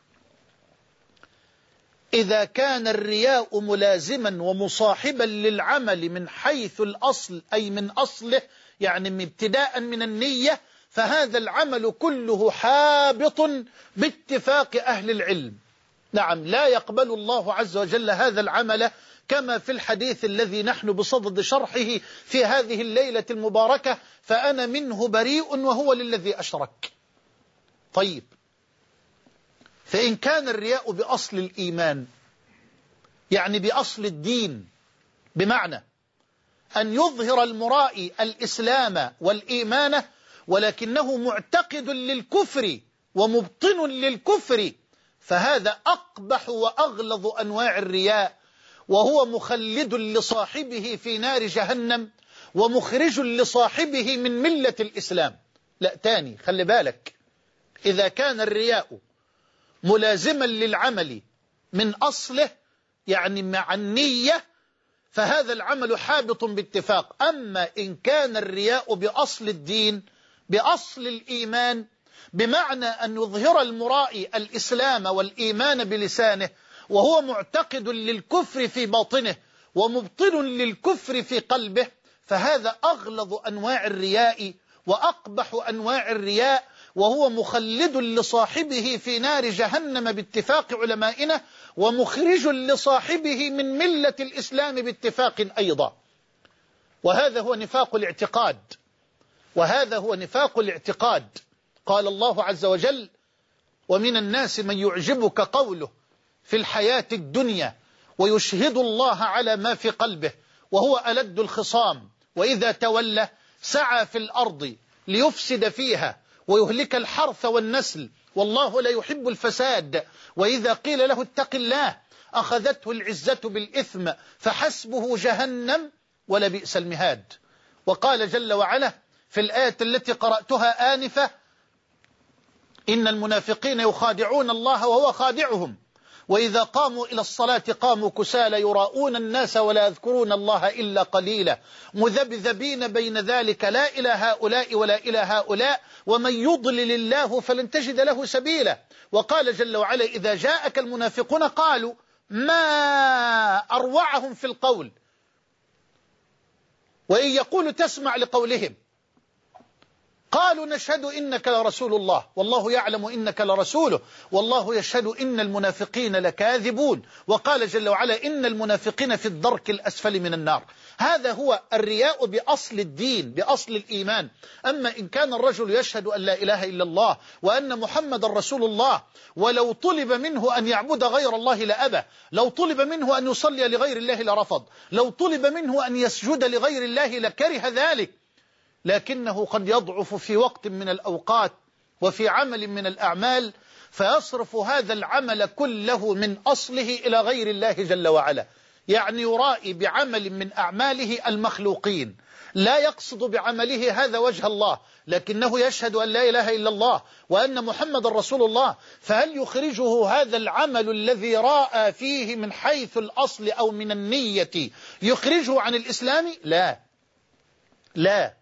إذا كان الرياء ملازما ومصاحبا للعمل من حيث الأصل أي من أصله، يعني ابتداء من النية، فهذا العمل كله حابط باتفاق أهل العلم. نعم لا يقبل الله عز وجل هذا العمل، كما في الحديث الذي نحن بصدد شرحه في هذه الليلة المباركة: فأنا منه بريء وهو للذي أشرك. طيب، فإن كان الرياء بأصل الإيمان، يعني بأصل الدين، بمعنى أن يظهر المرائي الإسلام والإيمان ولكنه معتقد للكفر ومبطن للكفر، فهذا أقبح وأغلظ أنواع الرياء، وهو مخلد لصاحبه في نار جهنم ومخرج لصاحبه من ملة الإسلام. لا تاني خلي بالك، إذا كان الرياء ملازما للعمل من أصله يعني مع النية فهذا العمل حابط باتفاق. أما إن كان الرياء بأصل الدين بأصل الإيمان، بمعنى أن يظهر المرائي الإسلام والإيمان بلسانه وهو معتقد للكفر في باطنه ومبطن للكفر في قلبه، فهذا أغلظ أنواع الرياء وأقبح أنواع الرياء، وهو مخلد لصاحبه في نار جهنم باتفاق علمائنا، ومخرج لصاحبه من ملة الإسلام باتفاق أيضا. وهذا هو نفاق الاعتقاد، وهذا هو نفاق الاعتقاد. قال الله عز وجل: ومن الناس من يعجبك قوله في الحياة الدنيا ويشهد الله على ما في قلبه وهو ألد الخصام وإذا تولى سعى في الأرض ليفسد فيها ويهلك الحرث والنسل والله لا يحب الفساد، وإذا قيل له اتق الله أخذته العزة بالإثم فحسبه جهنم ولبئس المهاد. وقال جل وعلا في الآية التي قرأتها آنفة: إن المنافقين يخادعون الله وهو خادعهم وإذا قاموا إلى الصلاة قاموا كسالى يراءون الناس ولا يذكرون الله إلا قليلا مذبذبين بين ذلك لا إلى هؤلاء ولا إلى هؤلاء ومن يضلل الله فلن تجد له سبيلا. وقال جل وعلا: إذا جاءك المنافقون قالوا ما أروعهم في القول وإن يقول تسمع لقولهم قالوا نشهد إنك لرسول الله والله يعلم إنك لرسوله والله يشهد إن المنافقين لكاذبون، وقال جل وعلا إن المنافقين في الدرك الأسفل من النار. هذا هو الرياء بأصل الدين، بأصل الإيمان. أما إن كان الرجل يشهد أن لا إله إلا الله وأن محمد رسول الله، ولو طلب منه أن يعبد غير الله لأبى، لو طلب منه أن يصلي لغير الله لرفض، لو طلب منه أن يسجد لغير الله لكره ذلك، لكنه قد يضعف في وقت من الأوقات وفي عمل من الأعمال فيصرف هذا العمل كله من أصله إلى غير الله جل وعلا، يعني يرائي بعمل من أعماله المخلوقين، لا يقصد بعمله هذا وجه الله، لكنه يشهد أن لا إله إلا الله وأن محمد رسول الله. فهل يخرجه هذا العمل الذي راء فيه من حيث الأصل أو من النية يخرجه عن الإسلام؟ لا لا،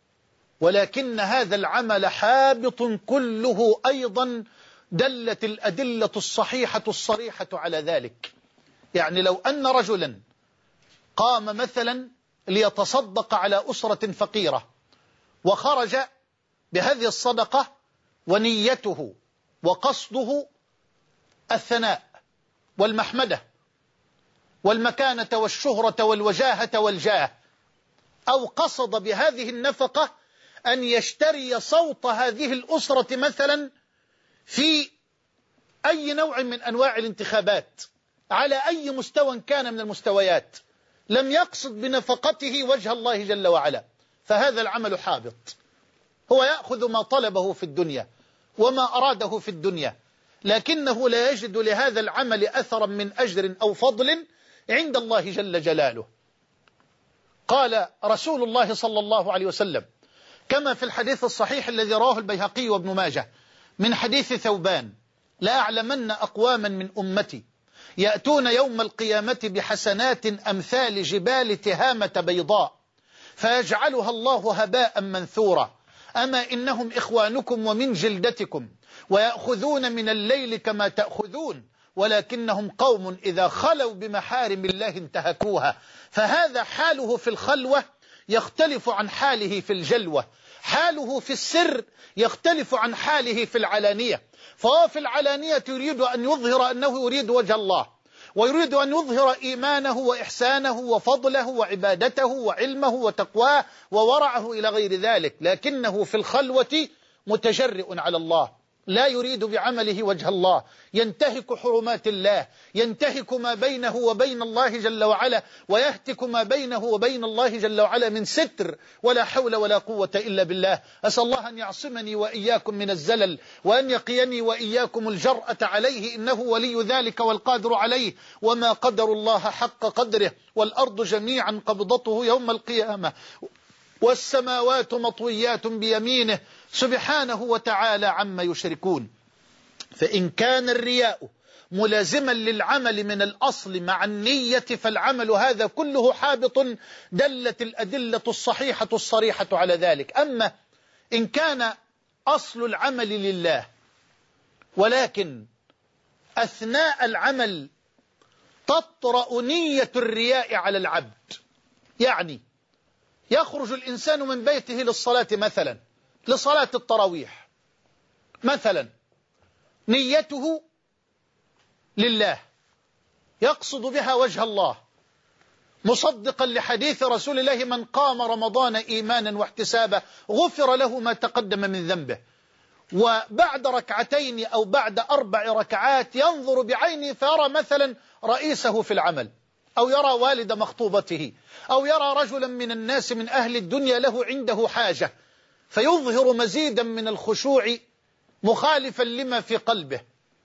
ولكن هذا العمل حابط كله أيضا، دلت الأدلة الصحيحة الصريحة على ذلك. يعني لو أن رجلا قام مثلا ليتصدق على أسرة فقيرة وخرج بهذه الصدقة ونيته وقصده الثناء والمحمدة والمكانة والشهرة والوجاهة والجاه، أو قصد بهذه النفقة أن يشتري صوت هذه الأسرة مثلا في أي نوع من أنواع الانتخابات على أي مستوى كان من المستويات، لم يقصد بنفقته وجه الله جل وعلا، فهذا العمل حابط. هو يأخذ ما طلبه في الدنيا وما أراده في الدنيا، لكنه لا يجد لهذا العمل أثرا من أجر أو فضل عند الله جل جلاله. قال رسول الله صلى الله عليه وسلم كما في الحديث الصحيح الذي رواه البيهقي وابن ماجه من حديث ثوبان: لأعلمن أقواما من أمتي يأتون يوم القيامة بحسنات أمثال جبال تهامة بيضاء فيجعلها الله هباء منثورا، أما إنهم إخوانكم ومن جلدتكم ويأخذون من الليل كما تأخذون، ولكنهم قوم إذا خلوا بمحارم الله انتهكوها. فهذا حاله في الخلوة يختلف عن حاله في الجلوة، حاله في السر يختلف عن حاله في العلانية. فهو في العلانية يريد أن يظهر أنه يريد وجه الله، ويريد أن يظهر إيمانه وإحسانه وفضله وعبادته وعلمه وتقواه وورعه إلى غير ذلك، لكنه في الخلوة متجرئ على الله، لا يريد بعمله وجه الله، ينتهك حرمات الله، ينتهك ما بينه وبين الله جل وعلا، ويهتك ما بينه وبين الله جل وعلا من ستر، ولا حول ولا قوة إلا بالله. أسأل الله أن يعصمني وإياكم من الزلل، وأن يقيني وإياكم الجرأة عليه، إنه ولي ذلك والقادر عليه. وما قدر الله حق قدره، والأرض جميعا قبضته يوم القيامة والسماوات مطويات بيمينه سبحانه وتعالى عما يشركون. فإن كان الرياء ملازما للعمل من الأصل مع النية فالعمل هذا كله حابط، دلت الأدلة الصحيحة الصريحة على ذلك. أما إن كان أصل العمل لله ولكن أثناء العمل تطرأ نية الرياء على العبد، يعني يخرج الإنسان من بيته للصلاة مثلا، لصلاة التراويح مثلا، نيته لله يقصد بها وجه الله، مصدقا لحديث رسول الله: من قام رمضان إيمانا واحتسابا غفر له ما تقدم من ذنبه. وبعد ركعتين أو بعد أربع ركعات ينظر بعينه فيرى مثلا رئيسه في العمل، أو يرى والد مخطوبته، أو يرى رجلا من الناس من أهل الدنيا له عنده حاجة، فيظهر مزيدا من الخشوع مخالفا لما في قلبه،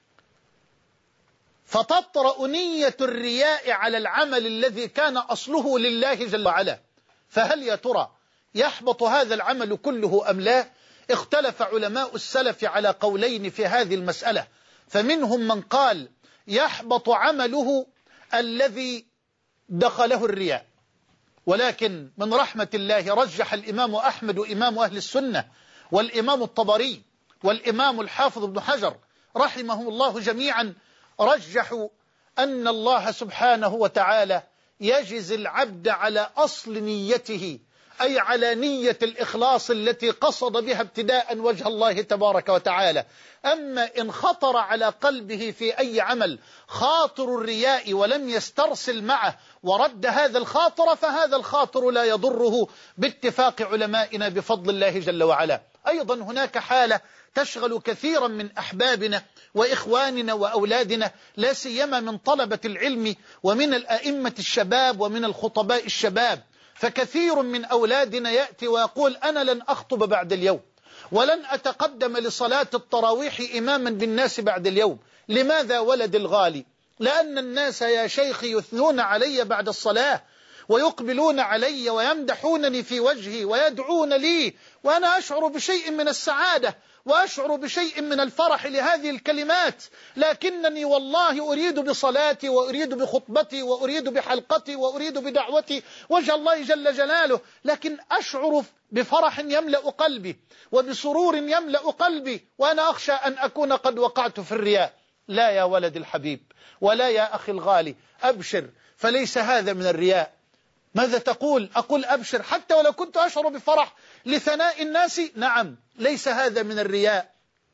فتطرأ نية الرياء على العمل الذي كان أصله لله جل وعلا. فهل يا ترى يحبط هذا العمل كله أم لا؟ اختلف علماء السلف على قولين في هذه المسألة، فمنهم من قال يحبط عمله الذي دخله الرياء، ولكن من رحمة الله رجح الإمام أحمد إمام أهل السنة والإمام الطبري والإمام الحافظ ابن حجر رحمه الله جميعا، رجحوا أن الله سبحانه وتعالى يجزي العبد على أصل نيته أي على نية الإخلاص التي قصد بها ابتداء وجه الله تبارك وتعالى. أما إن خطر على قلبه في أي عمل خاطر الرياء ولم يسترسل معه ورد هذا الخاطر، فهذا الخاطر لا يضره باتفاق علمائنا بفضل الله جل وعلا. أيضا هناك حالة تشغل كثيرا من أحبابنا وإخواننا وأولادنا، لا سيما من طلبة العلم ومن الأئمة الشباب ومن الخطباء الشباب. فكثير من أولادنا يأتي ويقول أنا لن أخطب بعد اليوم ولن أتقدم لصلاة التراويح إماما بالناس بعد اليوم. لماذا ولد الغالي؟ لأن الناس يا شيخ يثنون علي بعد الصلاة ويقبلون علي ويمدحونني في وجهي ويدعون لي، وأنا أشعر بشيء من السعادة وأشعر بشيء من الفرح لهذه الكلمات، لكنني والله أريد بصلاتي وأريد بخطبتي وأريد بحلقتي وأريد بدعوتي وجه الله جل جلاله، لكن أشعر بفرح يملأ قلبي وبسرور يملأ قلبي، وأنا أخشى أن أكون قد وقعت في الرياء. لا يا ولد الحبيب ولا يا أخي الغالي، أبشر، فليس هذا من الرياء. ماذا تقول؟ أقول أبشر حتى ولو كنت أشعر بفرح لثناء الناس. نعم، ليس هذا من الرياء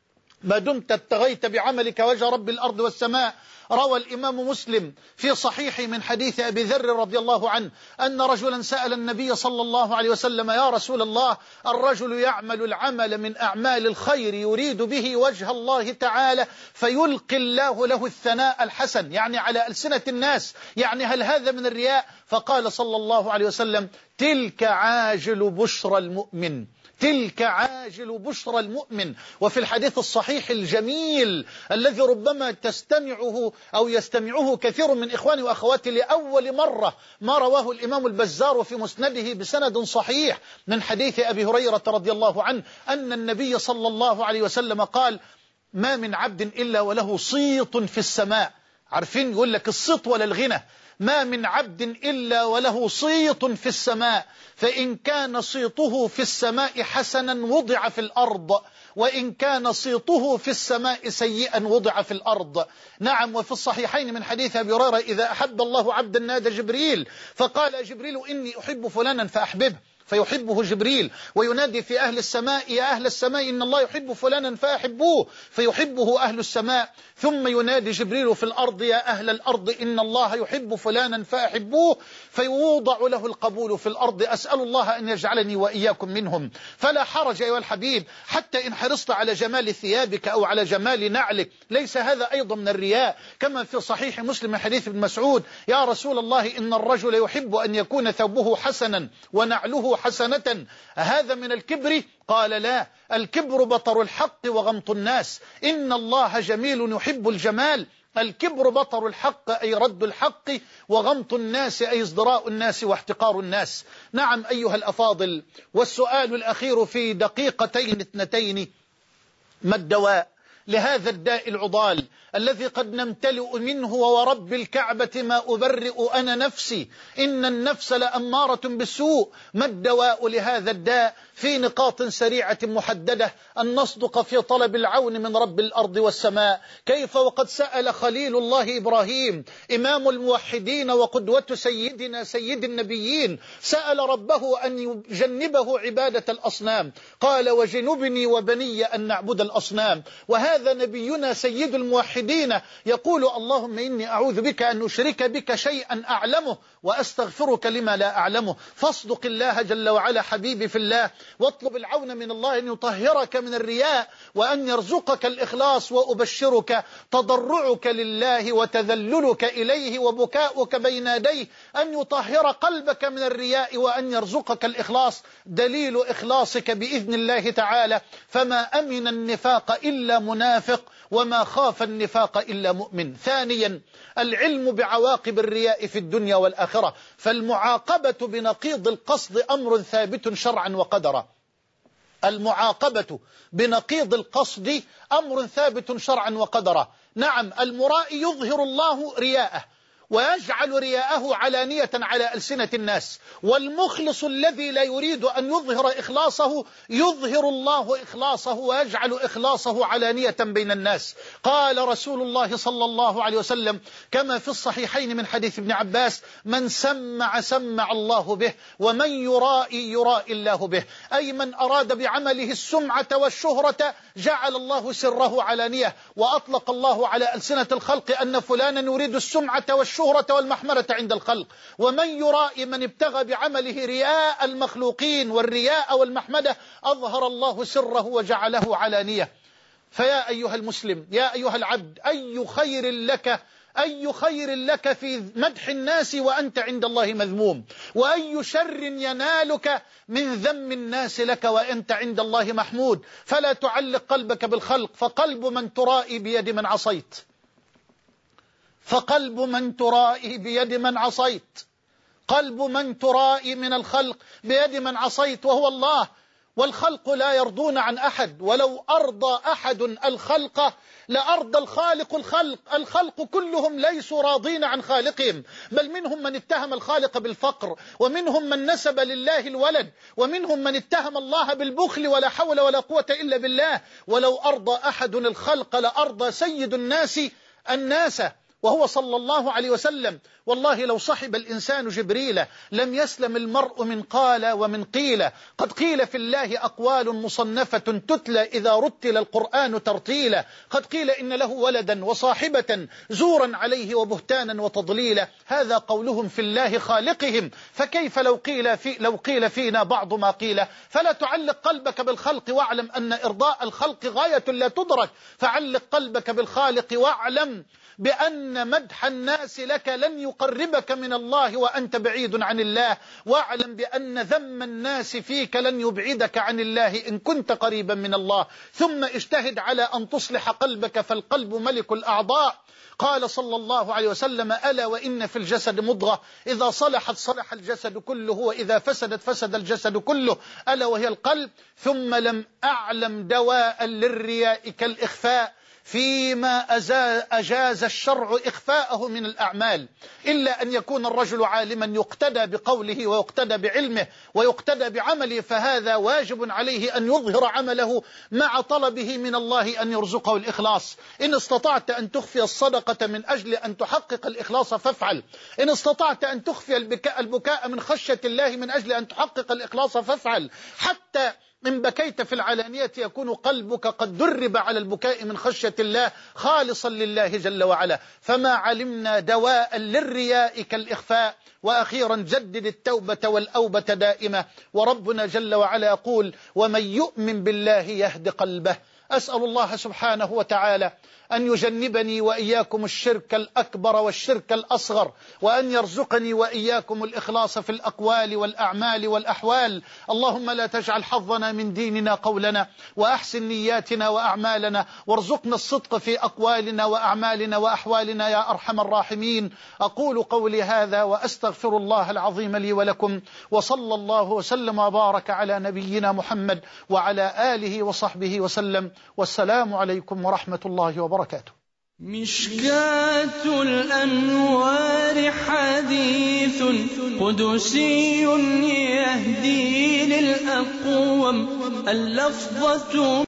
ما دمت ابتغيت بعملك وجه رب الأرض والسماء. روى الإمام مسلم في صحيحه من حديث أبي ذر رضي الله عنه أن رجلا سأل النبي صلى الله عليه وسلم: يا رسول الله، الرجل يعمل العمل من أعمال الخير يريد به وجه الله تعالى فيلقي الله له الثناء الحسن، يعني على ألسنة الناس، يعني هل هذا من الرياء؟ فقال صلى الله عليه وسلم: تلك عاجل بشرى المؤمن، تلك عاجل بشرى المؤمن. وفي الحديث الصحيح الجميل الذي ربما تستمعه أو يستمعه كثير من إخواني وأخواتي لأول مرة، ما رواه الإمام البزار في مسنده بسند صحيح من حديث أبي هريرة رضي الله عنه أن النبي صلى الله عليه وسلم قال: ما من عبد إلا وله صيت في السماء. عارفين يقول لك الصيت ولا الغنى؟ ما من عبد إلا وله صيت في السماء، فإن كان صيته في السماء حسنا وضع في الأرض، وإن كان صيته في السماء سيئا وضع في الأرض. نعم، وفي الصحيحين من حديث أبي هريرة: إذا أحب الله عبدا نادى جبريل فقال جبريل: إني أحب فلانا فأحببه، فيحبه جبريل، وينادي في أهل السماء: يا أهل السماء إن الله يحب فلانا فأحبوه، فيحبه أهل السماء، ثم ينادي جبريل في الأرض: يا أهل الأرض إن الله يحب فلانا فأحبوه، فيوضع له القبول في الأرض. أسأل الله أن يجعلني وإياكم منهم. فلا حرج أيها الحبيب حتى إن حرصت على جمال ثيابك أو على جمال نعلك، ليس هذا أيضا من الرياء، كما في صحيح مسلم من حديث ابن مسعود: يا رسول الله، إن الرجل يحب أن يكون ثوبه حسنا ونعله حسنة، هذا من الكبر؟ قال: لا، الكبر بطر الحق وغمط الناس، إن الله جميل يحب الجمال. الكبر بطر الحق أي رد الحق، وغمط الناس أي ازدراء الناس واحتقار الناس. نعم أيها الأفاضل، والسؤال الأخير في دقيقتين اثنتين: ما الدواء لهذا الداء العضال الذي قد نمتلئ منه؟ وورب الكعبة ما أبرئ أنا نفسي، إن النفس لأمارة بالسوء. ما الدواء لهذا الداء؟ في نقاط سريعة محددة: أن نصدق في طلب العون من رب الأرض والسماء. كيف وقد سأل خليل الله إبراهيم إمام الموحدين وقدوة سيدنا سيد النبيين، سأل ربه أن يجنبه عبادة الأصنام، قال: وجنبني وبني أن نعبد الأصنام. وهذا نبينا سيد الموحدين يقول: اللهم إني أعوذ بك أن أشرك بك شيئا أعلمه وأستغفرك لما لا أعلمه. فاصدق الله جل وعلا حبيبي في الله، واطلب العون من الله أن يطهرك من الرياء وأن يرزقك الإخلاص. وأبشرك تضرعك لله وتذللك إليه وبكاؤك بين يديه أن يطهر قلبك من الرياء وأن يرزقك الإخلاص. دليل إخلاصك بإذن الله تعالى: فما أمن النفاق إلا منافق، وما خاف النفاق إلا مؤمن. ثانيا، العلم بعواقب الرياء في الدنيا والآخرة، فالمعاقبة بنقيض القصد أمر ثابت شرعا وقدرا. المعاقبة بنقيض القصد أمر ثابت شرعا وقدرا. نعم، المرائي يظهر الله رياءه ويجعل رياءه علانية على ألسنة الناس. والمخلص الذي لا يريد أن يظهر إخلاصه يظهر الله إخلاصه ويجعل إخلاصه علانية بين الناس. قال رسول الله صلى الله عليه وسلم كما في الصحيحين من حديث ابن عباس: من سمع سمع الله به، ومن يرائي يرائي الله به. أي من أراد بعمله السمعة والشهرة جعل الله سره علانية، وأطلق الله على ألسنة الخلق أن فلانا يريد السمعة والشهرة والمحمرة عند الخلق. ومن يرائي من ابتغى بعمله رياء المخلوقين والرياء والمحمدة أظهر الله سره وجعله علانية. فيا أيها المسلم، يا أيها العبد، أي خير لك أي خير لك في مدح الناس وأنت عند الله مذموم؟ وأي شر ينالك من ذم الناس لك وأنت عند الله محمود؟ فلا تعلق قلبك بالخلق، فقلب من ترائي بيد من عصيت فقلب من ترائي بيد من عصيت قلب من ترائي من الخلق بيد من عصيت وهو الله. والخلق لا يرضون عن أحد، ولو أرضى أحد الخلق لأرضى الخالق الخلق. الخلق كلهم ليسوا راضين عن خالقهم، بل منهم من اتهم الخالق بالفقر، ومنهم من نسب لله الولد، ومنهم من اتهم الله بالبخل ولا حول ولا قوة إلا بالله. ولو أرضى أحد الخلق لأرضى سيد الناس الناس وهو صلى الله عليه وسلم. والله لو صحب الإنسان جبريل لم يسلم المرء من قال ومن قيل. قد قيل في الله أقوال مصنفة تتلى إذا رتل القرآن ترتيلا. قد قيل إن له ولدا وصاحبة زورا عليه وبهتانا وتضليلا. هذا قولهم في الله خالقهم، فكيف لو قيل, في لو قيل فينا بعض ما قيل؟ فلا تعلق قلبك بالخلق واعلم أن إرضاء الخلق غاية لا تدرك، فعلق قلبك بالخالق واعلم بأن مدح الناس لك لن يقربك من الله وأنت بعيد عن الله، واعلم بأن ذم الناس فيك لن يبعدك عن الله إن كنت قريبا من الله. ثم اجتهد على أن تصلح قلبك، فالقلب ملك الأعضاء. قال صلى الله عليه وسلم: ألا وإن في الجسد مضغة إذا صلحت صلح الجسد كله وإذا فسدت فسد الجسد كله، ألا وهي القلب. ثم لم أعلم دواء للرياء كالإخفاء فيما أجاز الشرع إخفاءه من الأعمال، إلا أن يكون الرجل عالما يقتدى بقوله ويقتدى بعلمه ويقتدى بعمله، فهذا واجب عليه أن يظهر عمله مع طلبه من الله أن يرزقه الإخلاص. إن استطعت أن تخفي الصدقة من أجل أن تحقق الإخلاص فافعل. إن استطعت أن تخفي البكاء, البكاء من خشية الله من أجل أن تحقق الإخلاص فافعل. حتى إن بكيت في العلانية يكون قلبك قد درب على البكاء من خشية الله خالصا لله جل وعلا. فما علمنا دواء للرياء كالإخفاء. وأخيرا جدد التوبة والأوبة دائمة، وربنا جل وعلا يقول: ومن يؤمن بالله يهد قلبه. أسأل الله سبحانه وتعالى أن يجنبني وإياكم الشرك الأكبر والشرك الأصغر، وأن يرزقني وإياكم الإخلاص في الأقوال والأعمال والأحوال. اللهم لا تجعل حظنا من ديننا قولنا، وأحسن نياتنا وأعمالنا، وارزقنا الصدق في أقوالنا وأعمالنا وأحوالنا يا أرحم الراحمين. أقول قولي هذا وأستغفر الله العظيم لي ولكم، وصلى الله وسلم وبارك على نبينا محمد وعلى آله وصحبه وسلم. والسلام عليكم ورحمة الله وبركاته. مشكاة الأنوار حديث قدسي يهدي للأقوم اللفظة